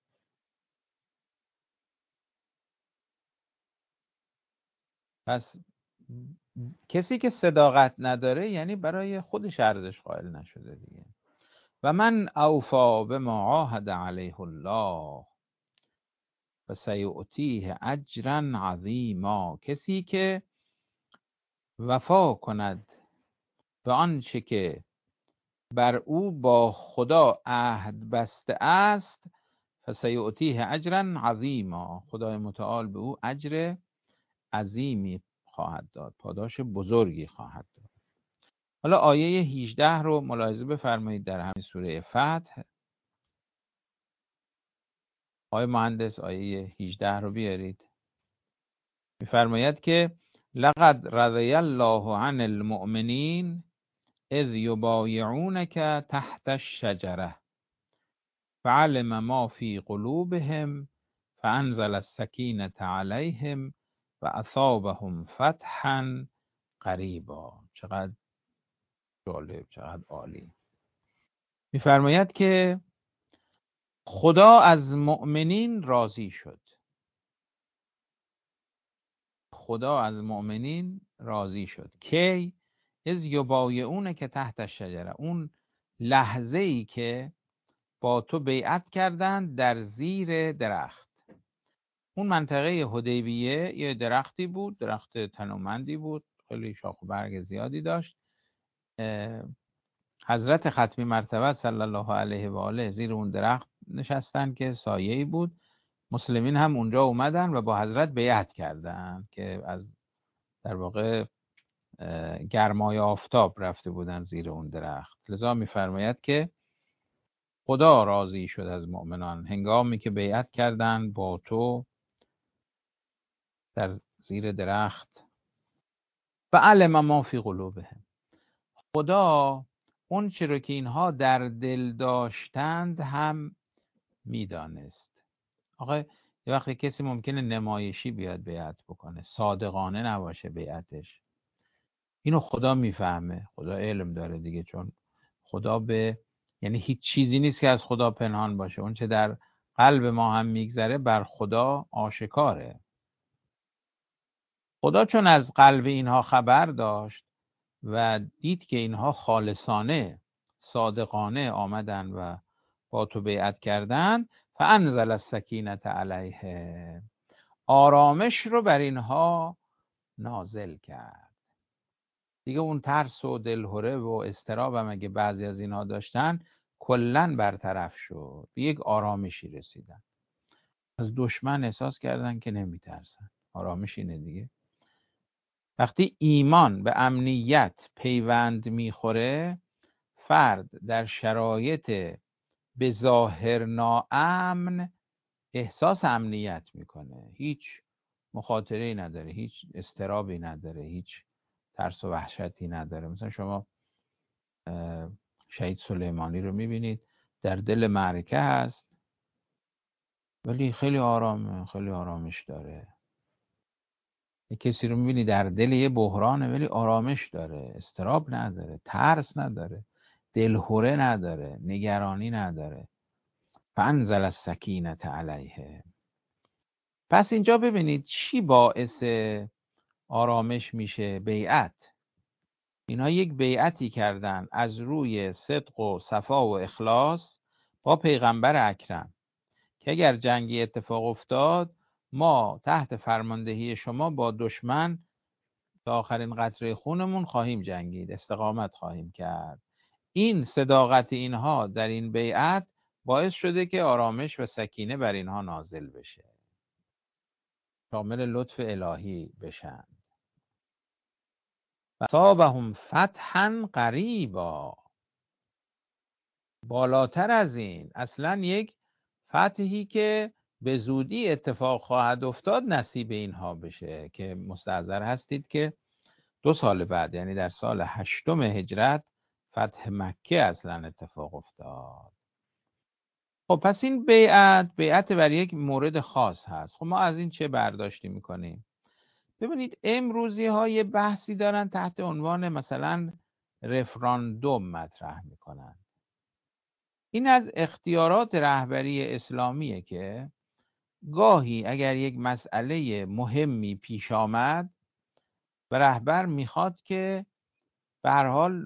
پس کسی که صداقت نداره یعنی برای خودش ارزش قائل نشده دیگه. و من اوفا بما عاهد علیه الله و سیؤتیه اجرا عظیما، کسی که وفا کند به آنچه که بر او با خدا عهد بسته است، فسیؤتیه اجرا عظیما، خدای متعال به او اجر عظیمی خواهد داد، پاداش بزرگی خواهد داد. حالا آیه 18 رو ملاحظه بفرمایید در همین سوره فتح. آیه مهندس آیه 18 رو بیارید. میفرماید که لقد رضی الله عن المؤمنین اذ یبایعونک تحت الشجره فعلم ما فی قلوبهم فانزل السکینة علیهم و اصابهم فتحا قریبا. چقدر جالب، چقدر عالی. میفرماید که خدا از مؤمنین راضی شد. خدا از مؤمنین راضی شد. کی؟ از یبایعونه که تحت الشجره، اون لحظه ای که با تو بیعت کردند در زیر درخت. اون منطقه حدیبیه یه درختی بود، درخت تنومندی بود، خیلی شاخ و برگ زیادی داشت. حضرت ختمی مرتبه صلی الله علیه و آله زیر اون درخت نشستن که سایه‌ای بود. مسلمین هم اونجا اومدن و با حضرت بیعت کردن که از در واقع گرمای آفتاب رفته بودن زیر اون درخت. لذا میفرماید که خدا راضی شد از مؤمنان هنگامی که بیعت کردن با تو در زیر درخت. فعلم ما فی قلوبهم، خدا اون چی رو که اینها در دل داشتند هم میدانست. آقا یه وقتی کسی ممکنه نمایشی بیاد بیعت بکنه، صادقانه نباشه بیعتش، اینو خدا میفهمه، خدا علم داره دیگه، چون خدا یعنی هیچ چیزی نیست که از خدا پنهان باشه، اون چه در قلب ما هم میگذره بر خدا آشکاره. خدا چون از قلب اینها خبر داشت و دید که اینها خالصانه صادقانه آمدن و با تو بیعت کردن، فانزل السکینة علیه، آرامش رو بر اینها نازل کرد. دیگه اون ترس و دلهره و اضطراب هم اگه بعضی از اینها داشتن کلن برطرف شد، به یک آرامشی رسیدن، از دشمن احساس کردن که نمیترسن. آرامش اینه دیگه. وقتی ایمان به امنیت پیوند میخوره، فرد در شرایط به ظاهر ناامن احساس امنیت میکنه، هیچ مخاطره‌ای نداره، هیچ اضطرابی نداره، هیچ ترس و وحشتی نداره. مثلا شما شهید سلیمانی رو میبینید در دل معرکه هست ولی خیلی آرامه، خیلی آرامش داره. یه کسی رو میبینی در دل یه بحرانه ولی آرامش داره، اضطراب نداره، ترس نداره، دلهره نداره، نگرانی نداره. فانزل السکینة علیه. پس اینجا ببینید چی باعث آرامش میشه؟ بیعت. اینها یک بیعتی کردن از روی صدق و صفا و اخلاص با پیغمبر اکرم که اگر جنگی اتفاق افتاد ما تحت فرماندهی شما با دشمن تا آخرین قطره خونمون خواهیم جنگید، استقامت خواهیم کرد. این صداقت اینها در این بیعت باعث شده که آرامش و سکینه بر اینها نازل بشه، شامل لطف الهی بشن. فَأَصَابَهُمْ فَتْحًا قَرِیبًا. بالاتر از این، اصلا یک فتحی که به زودی اتفاق خواهد افتاد نصیب اینها بشه که مستحضر هستید که 2 سال بعد، یعنی در سال 8 هجرت، فتح مکه اصلا اتفاق افتاد. خب پس این بیعت بر یک مورد خاص هست. خب ما از این چه برداشتی میکنیم؟ ببینید امروزی ها یه بحثی دارن تحت عنوان مثلا رفراندوم مطرح میکنن. این از اختیارات رهبری اسلامیه که گاهی اگر یک مسئله مهمی پیش آمد و رهبر میخواد که به هر حال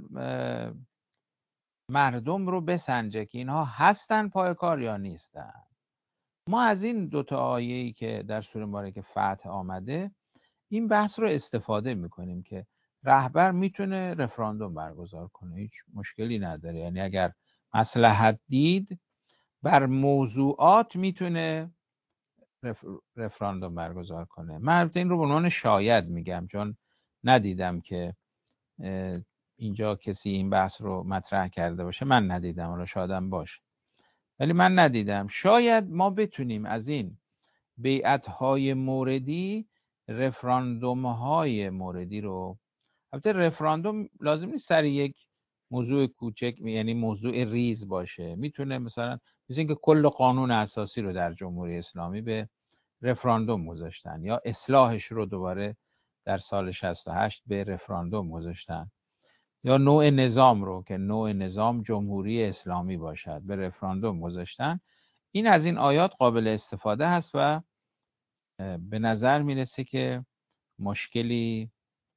مردم رو بسنجه که اینها هستن پای کار یا نیستن. ما از این 2 آیه‌ای که در سوره مبارکه فتح آمده این بحث رو استفاده میکنیم که رهبر میتونه رفراندوم برگزار کنه، هیچ مشکلی نداره. یعنی اگر مصلحت دید بر موضوعات میتونه رفراندوم برگزار کنه. من البته این رو به عنوان شاید میگم چون ندیدم که اینجا کسی این بحث رو مطرح کرده باشه. من ندیدم، حالا شایدم باشه ولی من ندیدم. شاید ما بتونیم از این بیعت‌های موردی رفراندوم‌های موردی رو، البته رفراندوم لازم نیست سر یک موضوع کوچک یعنی موضوع ریز باشه، میتونه مثلا اینکه کل قانون اساسی رو در جمهوری اسلامی به رفراندوم گذاشتن یا اصلاحش رو دوباره در سال 68 به رفراندوم گذاشتن، یا نوع نظام رو که نوع نظام جمهوری اسلامی باشد به رفراندوم گذاشتن. این از این آیات قابل استفاده هست و به نظر میرسه که مشکلی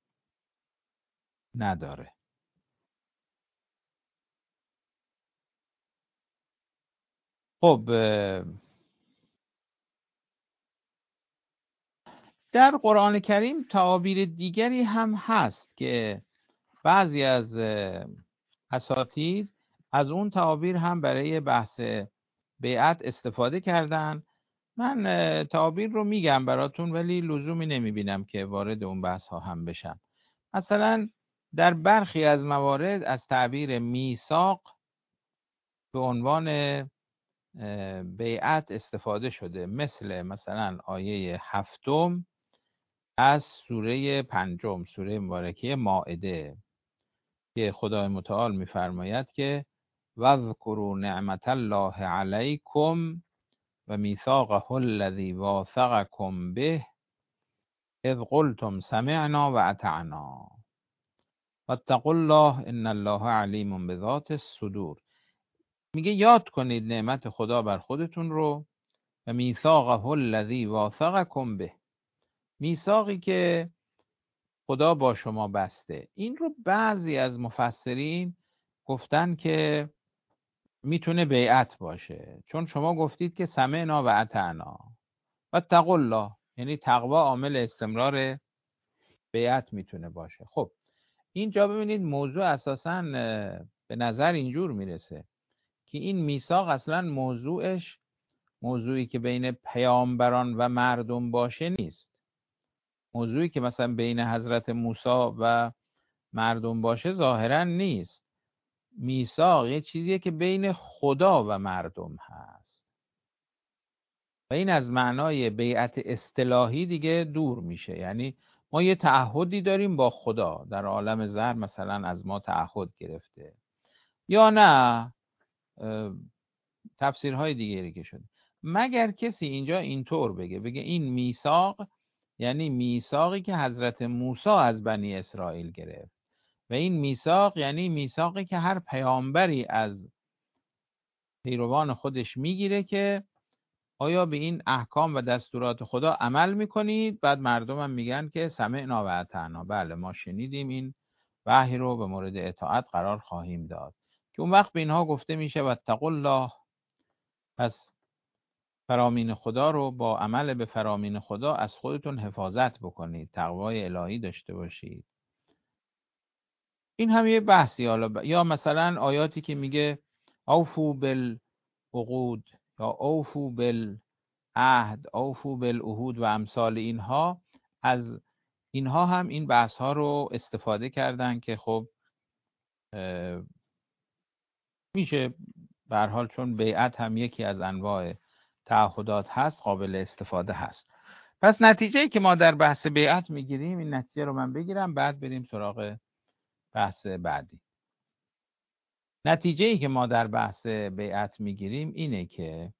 نداره. خب در قرآن کریم تعابیر دیگری هم هست که بعضی از اساتید از اون تعابیر هم برای بحث بیعت استفاده کردن. من تعابیر رو میگم براتون ولی لزومی نمیبینم که وارد اون بحث ها هم بشم. مثلا در برخی از موارد از تعبیر میثاق به عنوان بیعت استفاده شده، مثلا آیه 7 از سوره 5 سوره مبارکه مائده که خدای متعال می‌فرماید که واذکروا نعمت الله علیکم و میثاقه الذی واثقکم به اذ قلتم سمعنا و اطعنا واتقوا الله ان الله علیم بذات الصدور. میگه یاد کنید نعمت خدا بر خودتون رو و میثاقه الذی واثقکم به، میثاقی که خدا با شما بسته. این رو بعضی از مفسرین گفتن که میتونه بیعت باشه، چون شما گفتید که سمعنا و اطعنا و اتقوا الله، یعنی تقوا عامل استمرار بیعت میتونه باشه. خب اینجا ببینید موضوع اساساً به نظر اینجور میرسه که این میثاق اصلا موضوعی که بین پیامبران و مردم باشه نیست. موضوعی که مثلا بین حضرت موسی و مردم باشه ظاهرا نیست. میثاق یه چیزیه که بین خدا و مردم هست و این از معنای بیعت اصطلاحی دیگه دور میشه. یعنی ما یه تعهدی داریم با خدا، در عالم زر مثلا از ما تعهد گرفته، یا نه تفسیرهای دیگری که شده، مگر کسی اینجا اینطور بگه این میثاق یعنی میثاقی که حضرت موسی از بنی اسرائیل گرفت و این میثاق یعنی میثاقی که هر پیامبری از پیروان خودش میگیره که آیا به این احکام و دستورات خدا عمل میکنید؟ بعد مردم هم میگن که سمعنا و اطعنا، بله ما شنیدیم، این وحی رو به مورد اطاعت قرار خواهیم داد، که اون وقت به اینها گفته میشه واتقوا الله. پس فرامین خدا رو با عمل به فرامین خدا از خودتون حفاظت بکنید، تقوای الهی داشته باشید. این هم یه بحثی. حالا یا مثلا آیاتی که میگه اوفو بالعقود یا اوفو بالعهد، اوفو بالعهود و امثال اینها، از اینها هم این بحث ها رو استفاده کردن که خب میشه به هر حال، چون بیعت هم یکی از انواع تعهدات هست، قابل استفاده هست. پس نتیجه‌ای که ما در بحث بیعت میگیریم، این نتیجه رو من بگیرم بعد بریم سراغ بحث بعدی. نتیجه‌ای که ما در بحث بیعت میگیریم اینه که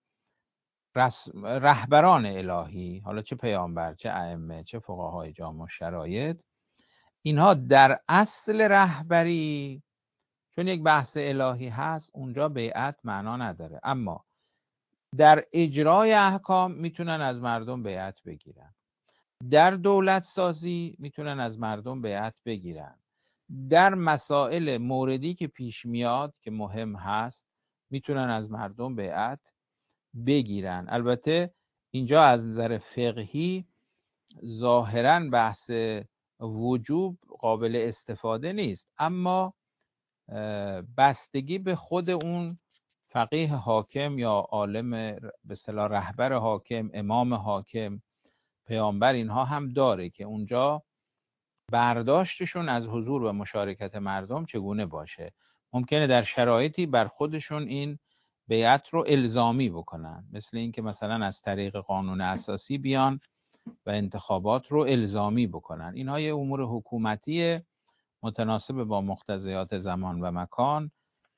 رهبران الهی، حالا چه پیامبر، چه ائمه، چه فقهای جامع شرایط، اینها در اصل رهبری، چون یک بحث الهی هست، اونجا بیعت معنا نداره، اما در اجرای احکام میتونن از مردم بیعت بگیرن، در دولت سازی میتونن از مردم بیعت بگیرن، در مسائل موردی که پیش میاد که مهم هست میتونن از مردم بیعت بگیرن. البته اینجا از نظر فقهی ظاهراً بحث وجوب قابل استفاده نیست، اما بستگی به خود اون فقیه حاکم یا عالم به اصطلاح رهبر حاکم، امام حاکم، پیامبر، اینها هم داره که اونجا برداشتشون از حضور و مشارکت مردم چگونه باشه. ممکنه در شرایطی بر خودشون این بیعت رو الزامی بکنن، مثل این که مثلا از طریق قانون اساسی بیان و انتخابات رو الزامی بکنن. اینها یه امور حکومتی متناسب با مقتضیات زمان و مکان،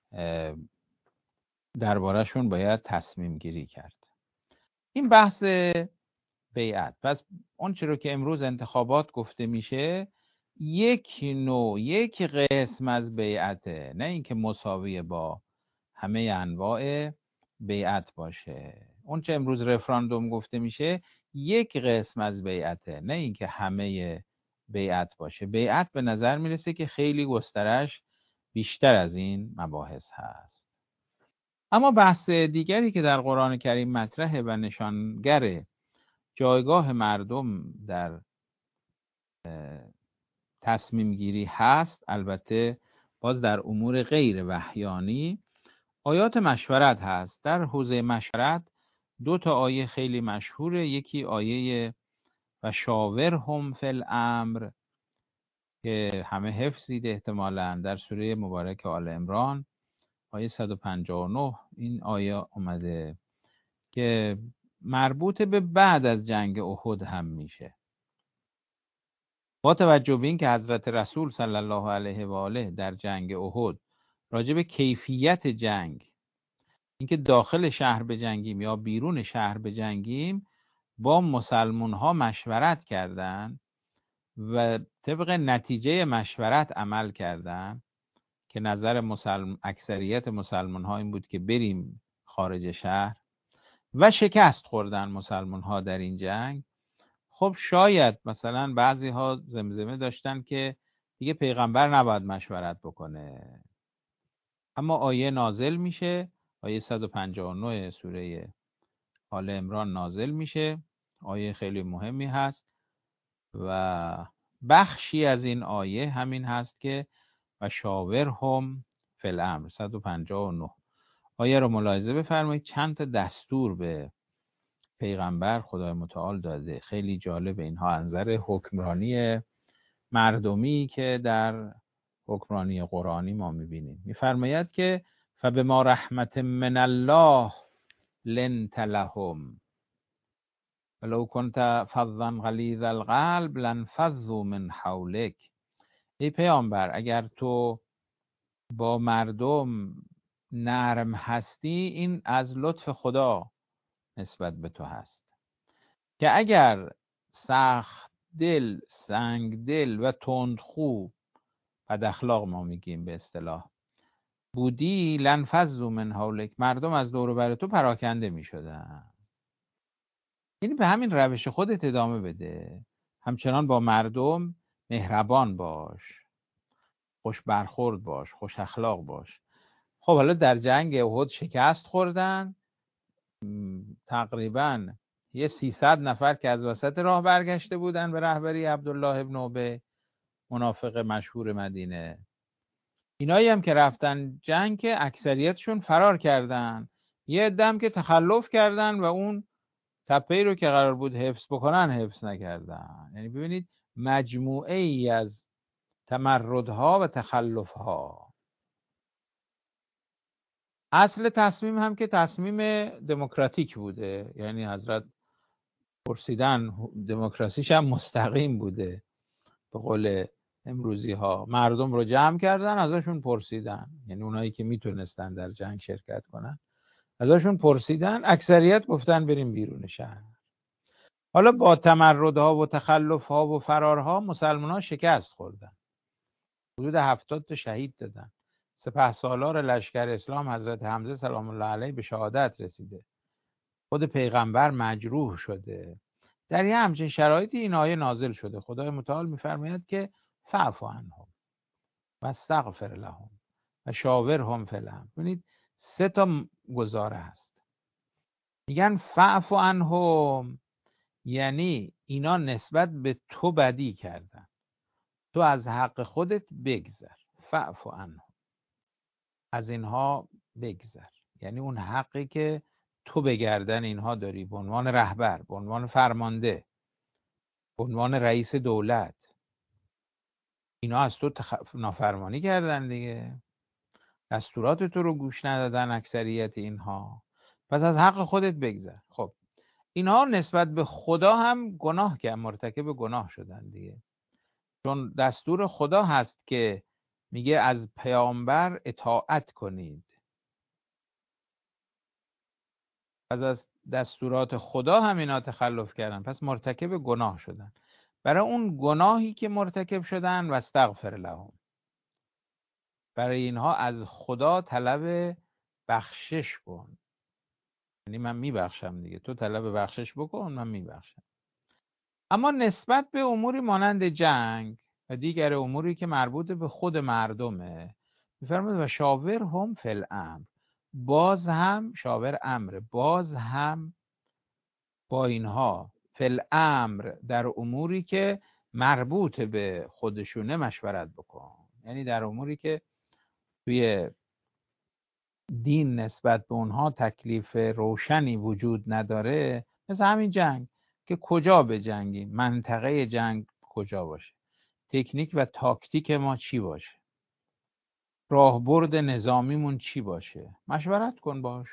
درباره‌شون باید تصمیم گیری کرد. این بحث بیعت. پس اون چیزی رو که امروز انتخابات گفته میشه یک قسم از بیعته، نه اینکه مساوی با همه انواع بیعت باشه. اون چه امروز رفراندوم گفته میشه یک قسم از بیعته، نه اینکه همه بیعت باشه. بیعت به نظر میرسه که خیلی گسترش بیشتر از این مباحث هست. اما بحث دیگری که در قرآن کریم مطرحه و نشانگر جایگاه مردم در تصمیم گیری هست، البته باز در امور غیر وحیانی، آیات مشورت هست. در حوزه مشورت 2 آیه خیلی مشهوره. یکی آیه و شاورهم فی الامر که همه حفظ دیده احتمالاً، در سوره مبارک آل عمران آیه 159 این آیه اومده که مربوط به بعد از جنگ احد هم میشه. با توجه به این که حضرت رسول صلی الله علیه و آله در جنگ احد راجع به کیفیت جنگ، اینکه داخل شهر بجنگیم یا بیرون شهر بجنگیم، با مسلمون ها مشورت کردن و طبق نتیجه مشورت عمل کردن که نظر اکثریت مسلمان ها این بود که بریم خارج شهر و شکست خوردن مسلمان ها در این جنگ. خب شاید مثلا بعضی ها زمزمه داشتن که دیگه پیغمبر نباید مشورت بکنه، اما آیه نازل میشه، آیه 159 سوره آل عمران نازل میشه. آیه خیلی مهمی هست و بخشی از این آیه همین هست که و شاورهم فی الامر. 159 آیه رو ملاحظه بفرمایید، چند تا دستور به پیغمبر خدای متعال داده. خیلی جالب اینها، انظر حکمرانی مردمی که در حکمرانی قرآنی ما میبینیم. میفرماید که فبما رحمت من الله لنت لهم ولو كنت فظا غلیظ القلب لانفضوا من حولک. ای پیامبر اگر تو با مردم نرم هستی، این از لطف خدا نسبت به تو هست، که اگر سخت دل، سنگ دل و تندخو، بد اخلاق ما میگیم به اصطلاح، بودی لانفضوا من حولک، مردم از دور و بر تو پراکنده میشدن. یعنی به همین روش خودت ادامه بده، همچنان با مردم مهربان باش، خوش برخورد باش، خوش اخلاق باش. خب حالا در جنگ احد شکست خوردن، تقریبا یه 300 نفر که از وسط راه برگشته بودن به رهبری عبدالله ابن ابی، منافق مشهور مدینه. اینایی هم که رفتن جنگ که اکثریتشون فرار کردن، یه عده‌ام که تخلف کردن و اون تپه‌ای رو که قرار بود حفظ بکنن حفظ نکردن. یعنی ببینید مجموعه ای از تمردها و تخلفها. اصل تصمیم هم که تصمیم دموکراتیک بوده، یعنی حضرت پرسیدن، دموکراسیش هم مستقیم بوده، به قول امروزی ها مردم رو جمع کردن ازشون پرسیدن، یعنی اونایی که میتونستن در جنگ شرکت کنن ازشون پرسیدن، اکثریت گفتن بریم بیرون شهر. حالا با تمردها و تخلفها و فرارها مسلمان ها شکست خوردن، حدود 70 تا شهید دادن. سپهسالار لشکر اسلام حضرت حمزه سلام الله علیه به شهادت رسیده، خود پیغمبر مجروح شده. در یه همچین شرایطی این آیه نازل شده. خدای متعال میفرماید که فاعف عنهم و استغفر لهم و شاورهم فی الامر. ببینید 3 تا گزاره هست. میگن فاعف عنهم یعنی اینا نسبت به تو بدی کردن، تو از حق خودت بگذر. فاعف عنهم، از اینها بگذر، یعنی اون حقی که تو به گردن اینها داری به عنوان رهبر، به عنوان فرمانده، به عنوان رئیس دولت. اینا از تو نافرمانی کردن دیگه، دستورات تو رو گوش ندادن اکثریت اینها، پس از حق خودت بگذر. خب اینها نسبت به خدا هم گناه که مرتکب گناه شدن دیگه، چون دستور خدا هست که میگه از پیامبر اطاعت کنید، از دستورات خدا هم اینا تخلف کردن، پس مرتکب گناه شدن. برای اون گناهی که مرتکب شدن و استغفر لهم، برای اینها از خدا طلب بخشش کن، یعنی من میبخشم دیگه، تو طلب بخشش بکن من میبخشم. اما نسبت به اموری مانند جنگ و دیگر اموری که مربوط به خود مردمه، میفرماید و شاورهم فی الامر، باز هم شاور امر، باز هم با اینها فی الامر در اموری که مربوط به خودشونه مشورت بکن. یعنی در اموری که توی دین نسبت به اونها تکلیف روشنی وجود نداره، مثل همین جنگ که کجا بجنگیم، منطقه جنگ کجا باشه، تکنیک و تاکتیک ما چی باشه، راهبرد نظامیمون چی باشه. مشورت کن باش.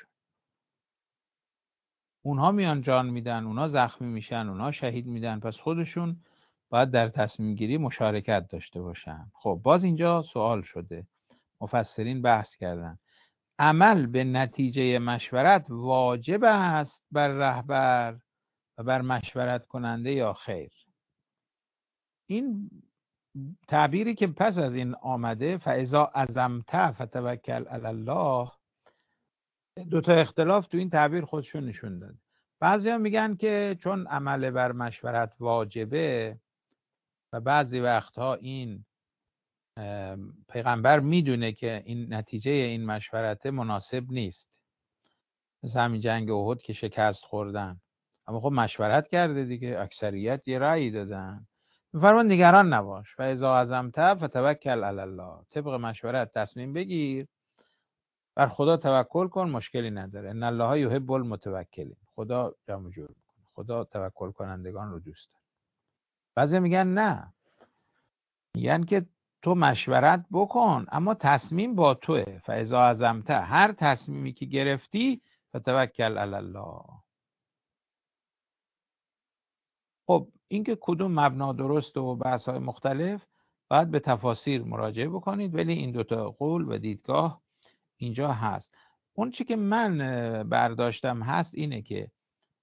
اونها میان جان میدن، اونها زخمی میشن، اونها شهید میدن، پس خودشون باید در تصمیم گیری مشارکت داشته باشن. خب باز اینجا سوال شده، مفسرین بحث کردن، عمل به نتیجه مشورت واجب است بر رهبر و بر مشورت کننده یا خیر؟ این تعبیری که پس از این آمده، فاذا عزمت فتوکل علی الله، دو تا اختلاف تو این تعبیر خودشون نشون داد. بعضیا میگن که چون عمل بر مشورت واجبه و بعضی وقتها این پیغمبر میدونه که این نتیجه این مشورت مناسب نیست، مثل همین جنگ احد که شکست خوردن، اما خب مشورت کرده دیگه، اکثریت یه رأی دادن. میفرمان نگران نباش، فاذا عزمت فتوکل علی الله، طبق مشورت تصمیم بگیر، بر خدا توکل کن، مشکلی نداره. ان الله یحب المتوکلین، خدا جمع جور میکنه، خدا توکل کنندگان رو دوست داره. بعضی میگن نه، میگن که تو مشورت بکن اما تصمیم با توه، فاذا عزمت، هر تصمیمی که گرفتی فتوکل علی الله. خب این که کدوم مبنا درسته و بحث های مختلف باید به تفاسیر مراجعه بکنید، ولی این دوتا قول و دیدگاه اینجا هست. اون چی که من برداشتم هست اینه که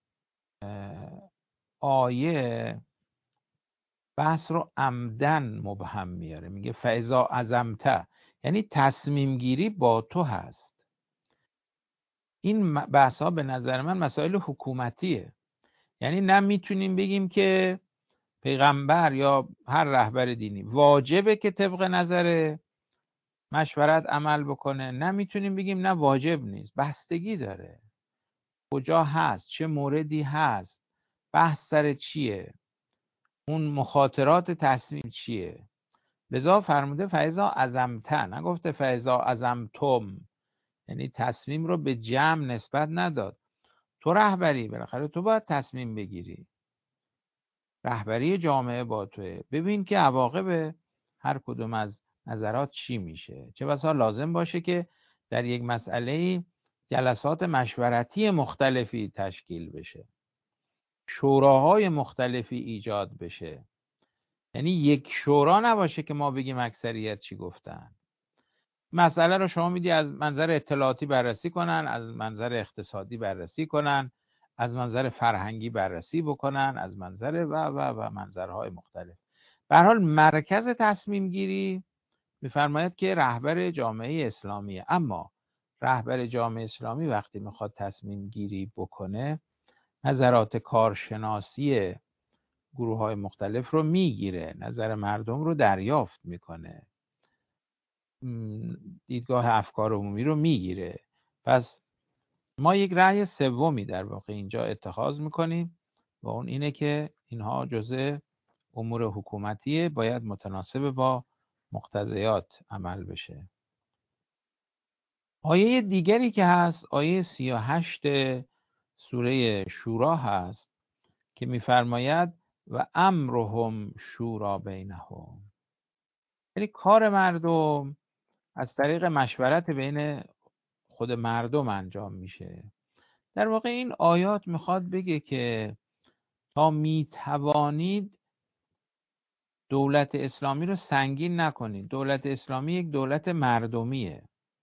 آیه بحث رو عمدن مبهم میاره، میگه فاذا عزمت، یعنی تصمیم گیری با تو هست. این بحث ها به نظر من مسائل حکومتیه، یعنی نه میتونیم بگیم که پیغمبر یا هر رهبر دینی واجبه که طبق نظر مشورت عمل بکنه، نه میتونیم بگیم نه واجب نیست. بستگی داره کجا هست، چه موردی هست، بحث سر چیه، اون مخاطرات تصمیم چیه. لذا فرموده فاذا عزمت، نگفته فاذا عزمتم، یعنی تصمیم رو به جمع نسبت نداد. تو رهبری، بالاخره تو باید تصمیم بگیری، رهبری جامعه با توه. ببین که عواقب هر کدوم از نظرات چی میشه. چه بسا لازم باشه که در یک مسئله جلسات مشورتی مختلفی تشکیل بشه، شوراهای مختلفی ایجاد بشه، یعنی یک شورا نباشه که ما بگیم اکثریت چی گفتن. مسئله رو شما میدی از منظر اطلاعاتی بررسی کنن، از منظر اقتصادی بررسی کنن، از منظر فرهنگی بررسی بکنن، از منظر و منظرهای مختلف. به هر حال مرکز تصمیم گیری میفرماید که رهبر جامعه اسلامیه. اما رهبر جامعه اسلامی وقتی میخواد تصمیم گیری بکنه، نظرات کارشناسی گروه های مختلف رو میگیره، نظر مردم رو دریافت میکنه، دیدگاه افکار عمومی رو میگیره. پس ما یک رأی سومی در واقع اینجا اتخاذ میکنیم و اون اینه که اینها جزء امور حکومتیه، باید متناسب با مقتضیات عمل بشه. آیه دیگری که هست آیه 38 سوره شورا هست که میفرماید و امرهم شورا بینهم، یعنی کار مردم از طریق مشورت بین خود مردم انجام میشه. در واقع این آیات میخواد بگه که تا میتوانید دولت اسلامی رو سنگین نکنید. دولت اسلامی یک دولت مردمیه.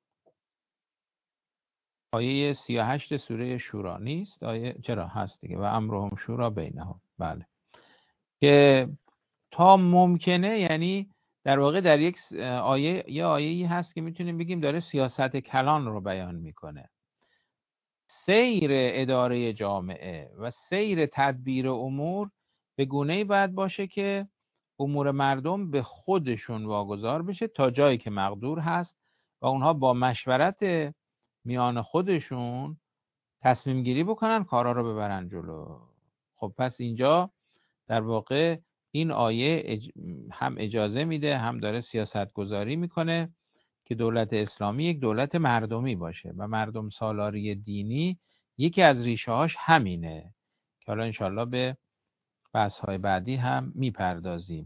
آیه 38 سوره شورا نیست؟ آیه چرا هست دیگه، و امرهم شورا بینهم. بله، که تا ممکنه، یعنی در واقع در یک آیه، یه آیه‌ای هست که میتونیم بگیم داره سیاست کلان رو بیان میکنه. سیر اداره جامعه و سیر تدبیر امور به گونه‌ای باید باشه که امور مردم به خودشون واگذار بشه تا جایی که مقدور هست و اونها با مشورت میان خودشون تصمیم گیری بکنن، کارا رو ببرن جلو. خب پس اینجا در واقع این آیه هم اجازه میده، هم داره سیاست گذاری میکنه که دولت اسلامی یک دولت مردمی باشه و مردم سالاری دینی یکی از ریشه هاش همینه که حالا انشالله به بحث های بعدی هم میپردازیم.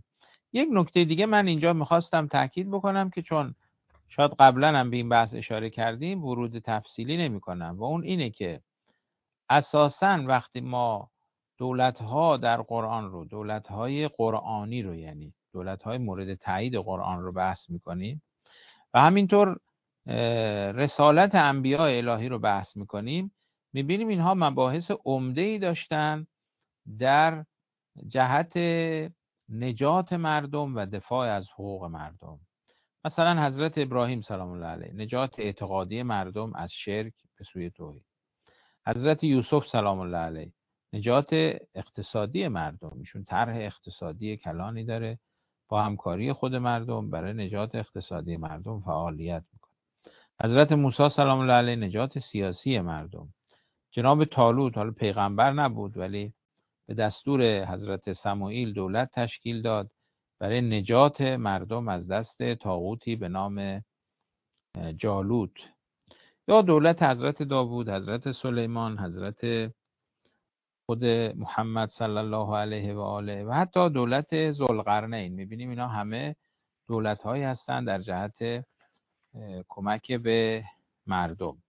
یک نکته دیگه من اینجا میخواستم تاکید بکنم که چون شاید قبلا هم به این بحث اشاره کردیم، ورود تفصیلی نمی کنم، و اون اینه که اساساً وقتی ما دولت‌ها در قرآن رو، دولت‌های قرآنی رو، یعنی دولت‌های مورد تایید قرآن رو بحث می‌کنیم و همینطور رسالت انبیاء الهی رو بحث می‌کنیم، می‌بینیم اینها مباحث عمده‌ای داشتن در جهت نجات مردم و دفاع از حقوق مردم. مثلا حضرت ابراهیم سلام الله علیه، نجات اعتقادی مردم از شرک به سوی توحید. حضرت یوسف سلام الله علیه، نجات اقتصادی مردم. ایشون طرح اقتصادی کلانی داره، با همکاری خود مردم برای نجات اقتصادی مردم فعالیت میکنه. حضرت موسی سلام الله علیه، نجات سیاسی مردم. جناب طالوت، حالا پیغمبر نبود ولی به دستور حضرت سموئیل دولت تشکیل داد برای نجات مردم از دست طاغوتی به نام جالوت. یا دولت حضرت داوود، حضرت سلیمان، حضرت خود محمد صلی الله علیه و آله و حتی دولت ذوالقرنین. میبینیم اینا همه دولت‌هایی هستند در جهت کمک به مردم.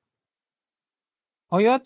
آیات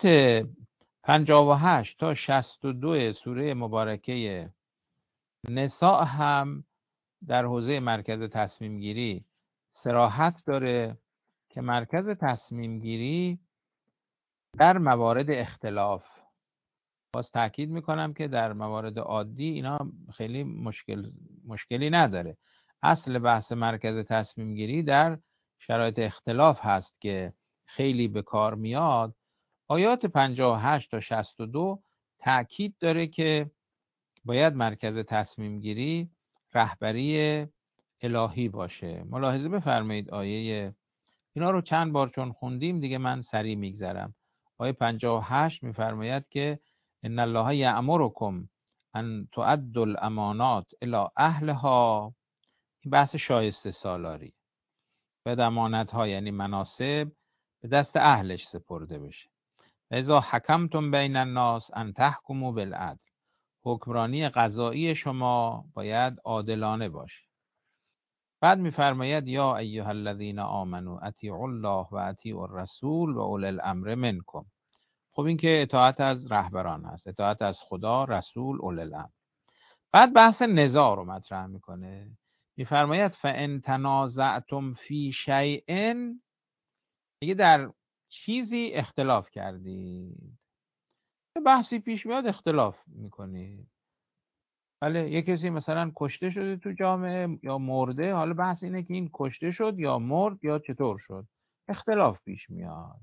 58 تا 62 سوره مبارکه نساء هم در حوزه مرکز تصمیم گیری صراحت داره که مرکز تصمیم گیری در موارد اختلاف، باز تاکید میکنم که در موارد عادی اینا خیلی مشکلی نداره. اصل بحث مرکز تصمیم گیری در شرایط اختلاف هست که خیلی به کار میاد. آیات 58 تا 62 تاکید داره که باید مرکز تصمیم گیری رهبری الهی باشه. ملاحظه بفرمایید آیه، اینا رو چند بار چون خوندیم دیگه من سریع میگذرم. آیه 58 میفرماید که ان الله یأمرکم ان تؤدوا الامانات الی اهلها. این بحث شایسته سالاری. باید امانت ها یعنی مناسب به دست اهلش سپرده بشه. اذا حکمتم بین الناس ان تحکموا بالعدل. حکمرانی قضایی شما باید عادلانه باشه. بعد میفرماید یا ایها الذین آمنوا اطیعوا الله و اطیعوا الرسول و اولی الامر منکم. خب این که اطاعت از رهبران هست، اطاعت از خدا، رسول، اولی الامر. بعد بحث نزاع رو مطرح میکنه، میفرماید فان تنازعتم فی شیء، میگه در چیزی اختلاف کردید، بحثی پیش میاد اختلاف میکنید. بله، یه کسی مثلا کشته شده تو جامعه یا مرده، حالا بحث اینه که این کشته شد یا مرد یا چطور شد، اختلاف پیش میاد.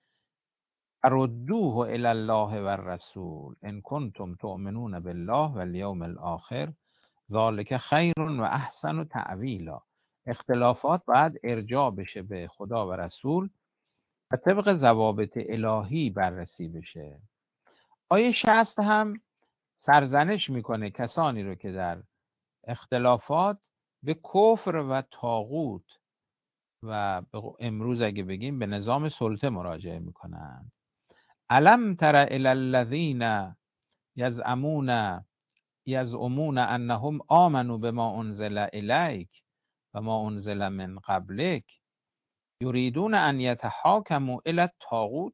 ردوه الی الله و الرسول ان کنتم تؤمنون بالله و الیوم الاخر ذالک خیر و احسن تأویلا. اختلافات باید ارجاع بشه به خدا و رسول و طبق ضوابط الهی بررسی بشه. آیه 60 هم سرزنش میکنه کسانی رو که در اختلافات به کفر و طاغوت و امروز اگه بگیم به نظام سلطه مراجعه میکنن. الم تر الی الذین یزعمون انهم آمنوا بما انزل الیک و ما انزل من قبلک یریدون ان یتحاکموا الی الطاغوت.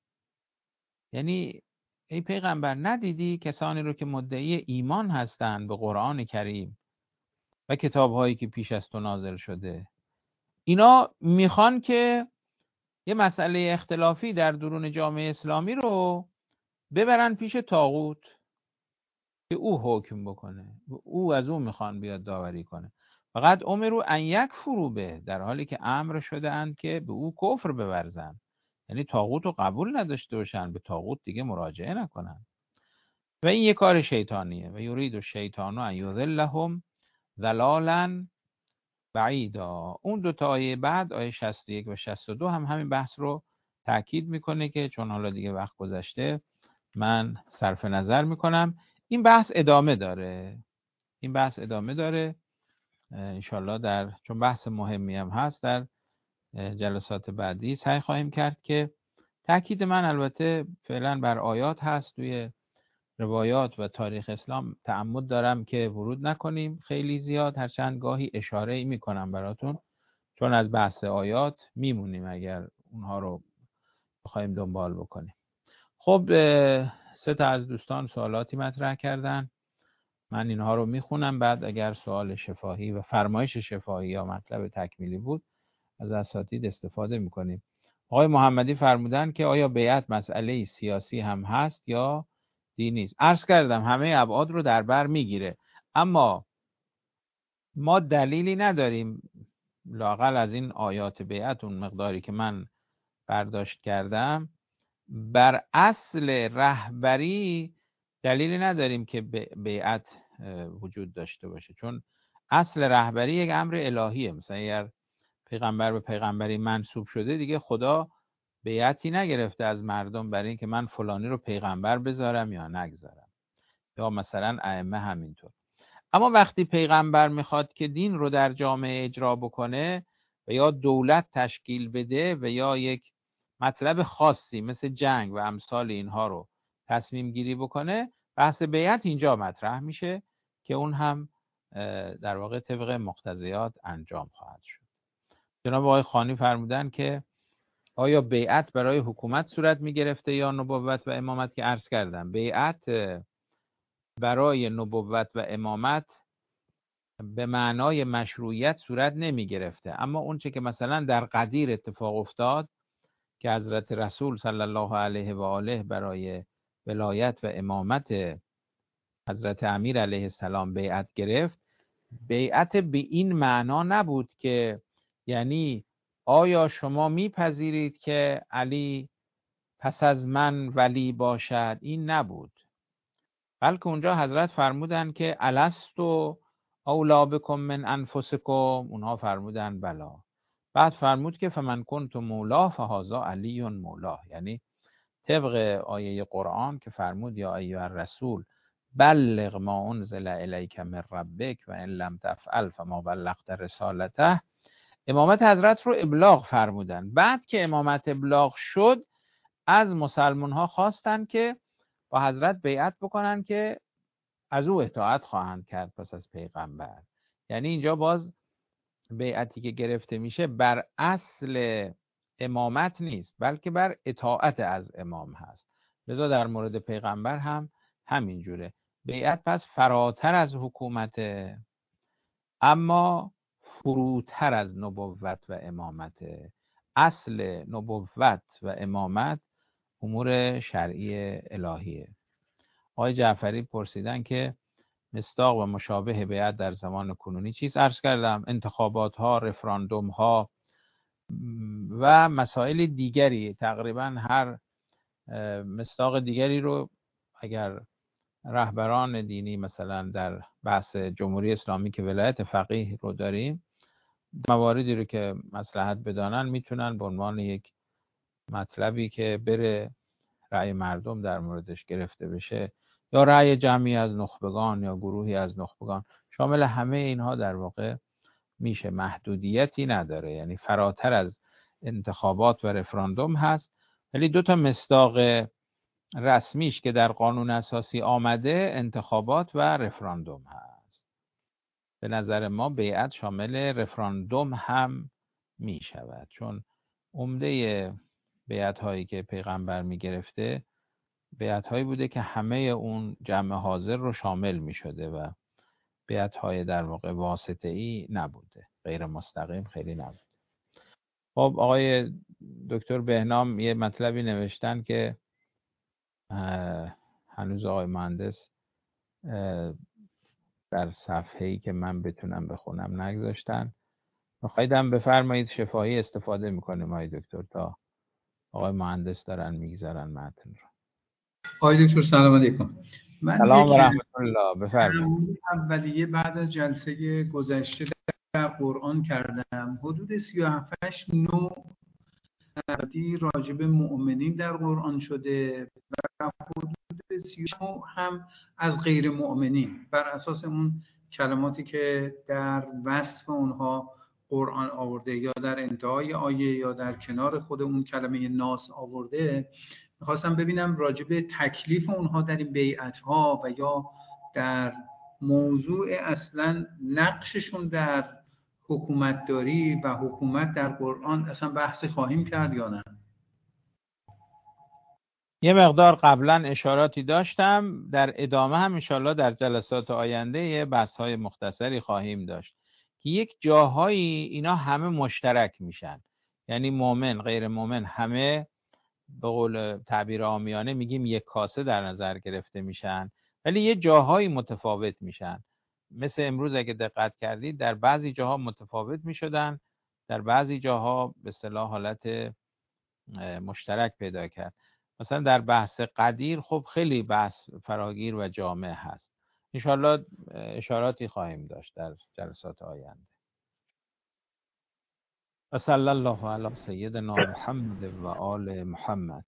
یعنی ای پیغمبر ندیدی کسانی رو که مدعی ایمان هستند به قرآن کریم و کتاب‌هایی که پیش از تو نازل شده، اینا میخوان که یه مسئله اختلافی در درون جامعه اسلامی رو ببرن پیش طاغوت که او حکم بکنه، او از اون میخوان بیاد داوری کنه. فقط امروا ان یکفروا به، در حالی که امر شده اند که به او کفر بورزن، یعنی طاغوت رو قبول نداشته باشن، به طاغوت دیگه مراجعه نکنن. و این یه کار شیطانیه. و یرید الشیطان ان یضلهم ضلالا بعیدا. اون دو تا آیه بعد، آیه 61 و 62 هم همین بحث رو تاکید میکنه که چون حالا دیگه وقت گذشته من صرف نظر میکنم. این بحث ادامه داره، این بحث ادامه داره انشالله، چون بحث مهمی هم هست در جلسات بعدی سعی خواهیم کرد که تاکید من البته فعلا بر آیات هست توی روایات و تاریخ اسلام تعمد دارم که ورود نکنیم خیلی زیاد، هرچند گاهی اشاره میکنم براتون، چون از بحث آیات میمونیم اگر اونها رو بخوایم دنبال بکنیم. خب 3 تا از دوستان سوالاتی مطرح کردن، من اینها رو میخونم، بعد اگر سوال شفاهی و فرمایش شفاهی یا مطلب تکمیلی بود از اساتید استفاده میکنیم. آقای محمدی فرمودن که آیا بیعت مسئله سیاسی هم هست یا دینی است؟ عرض کردم همه ابعاد رو در بر میگیره، اما ما دلیلی نداریم لااقل از این آیات بیعت اون مقداری که من برداشت کردم بر اصل رهبری دلیلی نداریم که بیعت وجود داشته باشه، چون اصل رهبری یک امر الهیه. مثلا اگر پیغمبر به پیغمبری منسوب شده دیگه خدا بیعتی نگرفته از مردم برای اینکه من فلانی رو پیغمبر بذارم یا نگذارم، یا مثلا ائمه همینطور. اما وقتی پیغمبر میخواد که دین رو در جامعه اجرا بکنه و یا دولت تشکیل بده و یا یک مطلب خاصی مثل جنگ و امثال اینها رو تصمیم گیری بکنه، بحث بیعت اینجا مطرح میشه که اون هم در واقع طبق مقتضیات انجام خواهد شد. جناب آقای خانی فرمودن که آیا بیعت برای حکومت صورت میگرفته یا نبوت و امامت؟ که عرض کردم بیعت برای نبوت و امامت به معنای مشروعیت صورت نمی گرفته، اما اون چه که مثلا در قدیر اتفاق افتاد که حضرت رسول صلی الله علیه و آله برای ولایت و امامت حضرت امیر علیه السلام بیعت گرفت، بیعت به این معنا نبود که یعنی آیا شما میپذیرید که علی پس از من ولی باشد، این نبود، بلکه اونجا حضرت فرمودن که الستو اولا بکم من انفسکم، اونها فرمودن بلا. بعد فرمود که فمن کنت مولا فهذا علی مولا، یعنی طبق آیه قرآن که فرمود یا ایها الرسول بلغ ما انزل الیک من ربک و ان لم تفعل فما بلغت رسالته، امامت حضرت رو ابلاغ فرمودن. بعد که امامت ابلاغ شد از مسلمان ها خواستن که با حضرت بیعت بکنن که از او اطاعت خواهند کرد پس از پیغمبر. یعنی اینجا باز بیعتی که گرفته میشه بر اصل امامت نیست بلکه بر اطاعت از امام هست. لذا در مورد پیغمبر هم همین جوره. بیعت پس فراتر از حکومت، اما فروتر از نبوت و امامت. اصل نبوت و امامت امور شرعی الهیه. آقای جعفری پرسیدن که مصداق و مشابه بیعت در زمان کنونی چیست؟ عرض کردم انتخابات ها، رفراندوم ها و مسائل دیگری. تقریبا هر مصداق دیگری رو اگر رهبران دینی مثلا در بحث جمهوری اسلامی که ولایت فقیه رو داریم، مواردی رو که مصلحت بدانن میتونن به عنوان یک مطلبی که بره رأی مردم در موردش گرفته بشه یا رأی جمعی از نخبگان یا گروهی از نخبگان، شامل همه اینها در واقع میشه، محدودیتی نداره، یعنی فراتر از انتخابات و رفراندوم هست. ولی 2 تا مصداق رسمیش که در قانون اساسی آمده انتخابات و رفراندوم هست. به نظر ما بیعت شامل رفراندوم هم میشود، چون عمده بیعت هایی که پیغمبر میگرفته بیعت هایی بوده که همه اون جمع حاضر رو شامل می شده و بیعت های در واقع واسطه ای نبوده، غیر مستقیم خیلی نبوده. خب آقای دکتر بهنام یه مطلبی نوشتن که هنوز آقای مهندس در صفحه‌ای که من بتونم بخونم نگذاشتن. می‌خوایدم بفرمایید شفاهی استفاده میکنیم آقای دکتر تا آقای مهندس دارن میگذارن متن رو. آقای دکتر سلام علیکم. من سلام و رحمت الله. بفرمایید. اولیه بعد از جلسه گذشته در قرآن کردم، حدود 37 نوع راجب مؤمنین در قرآن شده و حدود 36 هم از غیر مؤمنین بر اساس اون کلماتی که در وصف اونها قرآن آورده یا در انتهای آیه یا در کنار خود اون کلمه ناس آورده. میخواستم ببینم راجع به تکلیف اونها در این بیعت ها و یا در موضوع اصلا نقششون در حکومتداری و حکومت در قرآن اصلا بحث خواهیم کرد یا نه. یه مقدار قبلا اشاراتی داشتم، در ادامه هم انشالله در جلسات آینده یه بحث‌های مختصری خواهیم داشت که یک جاهایی اینا همه مشترک میشن، یعنی مؤمن غیر مؤمن همه به قول تعبیر عامیانه میگیم یک کاسه در نظر گرفته میشن، ولی یه جاهایی متفاوت میشن. مثل امروز اگه دقت کردید در بعضی جاها متفاوت میشدن، در بعضی جاها به اصطلاح حالت مشترک پیدا کرد. مثلا در بحث قدیر خب خیلی بحث فراگیر و جامع هست. انشالله اشاراتی خواهیم داشت در جلسات آینده. و صلی الله علی سیدنا محمد و آل محمد.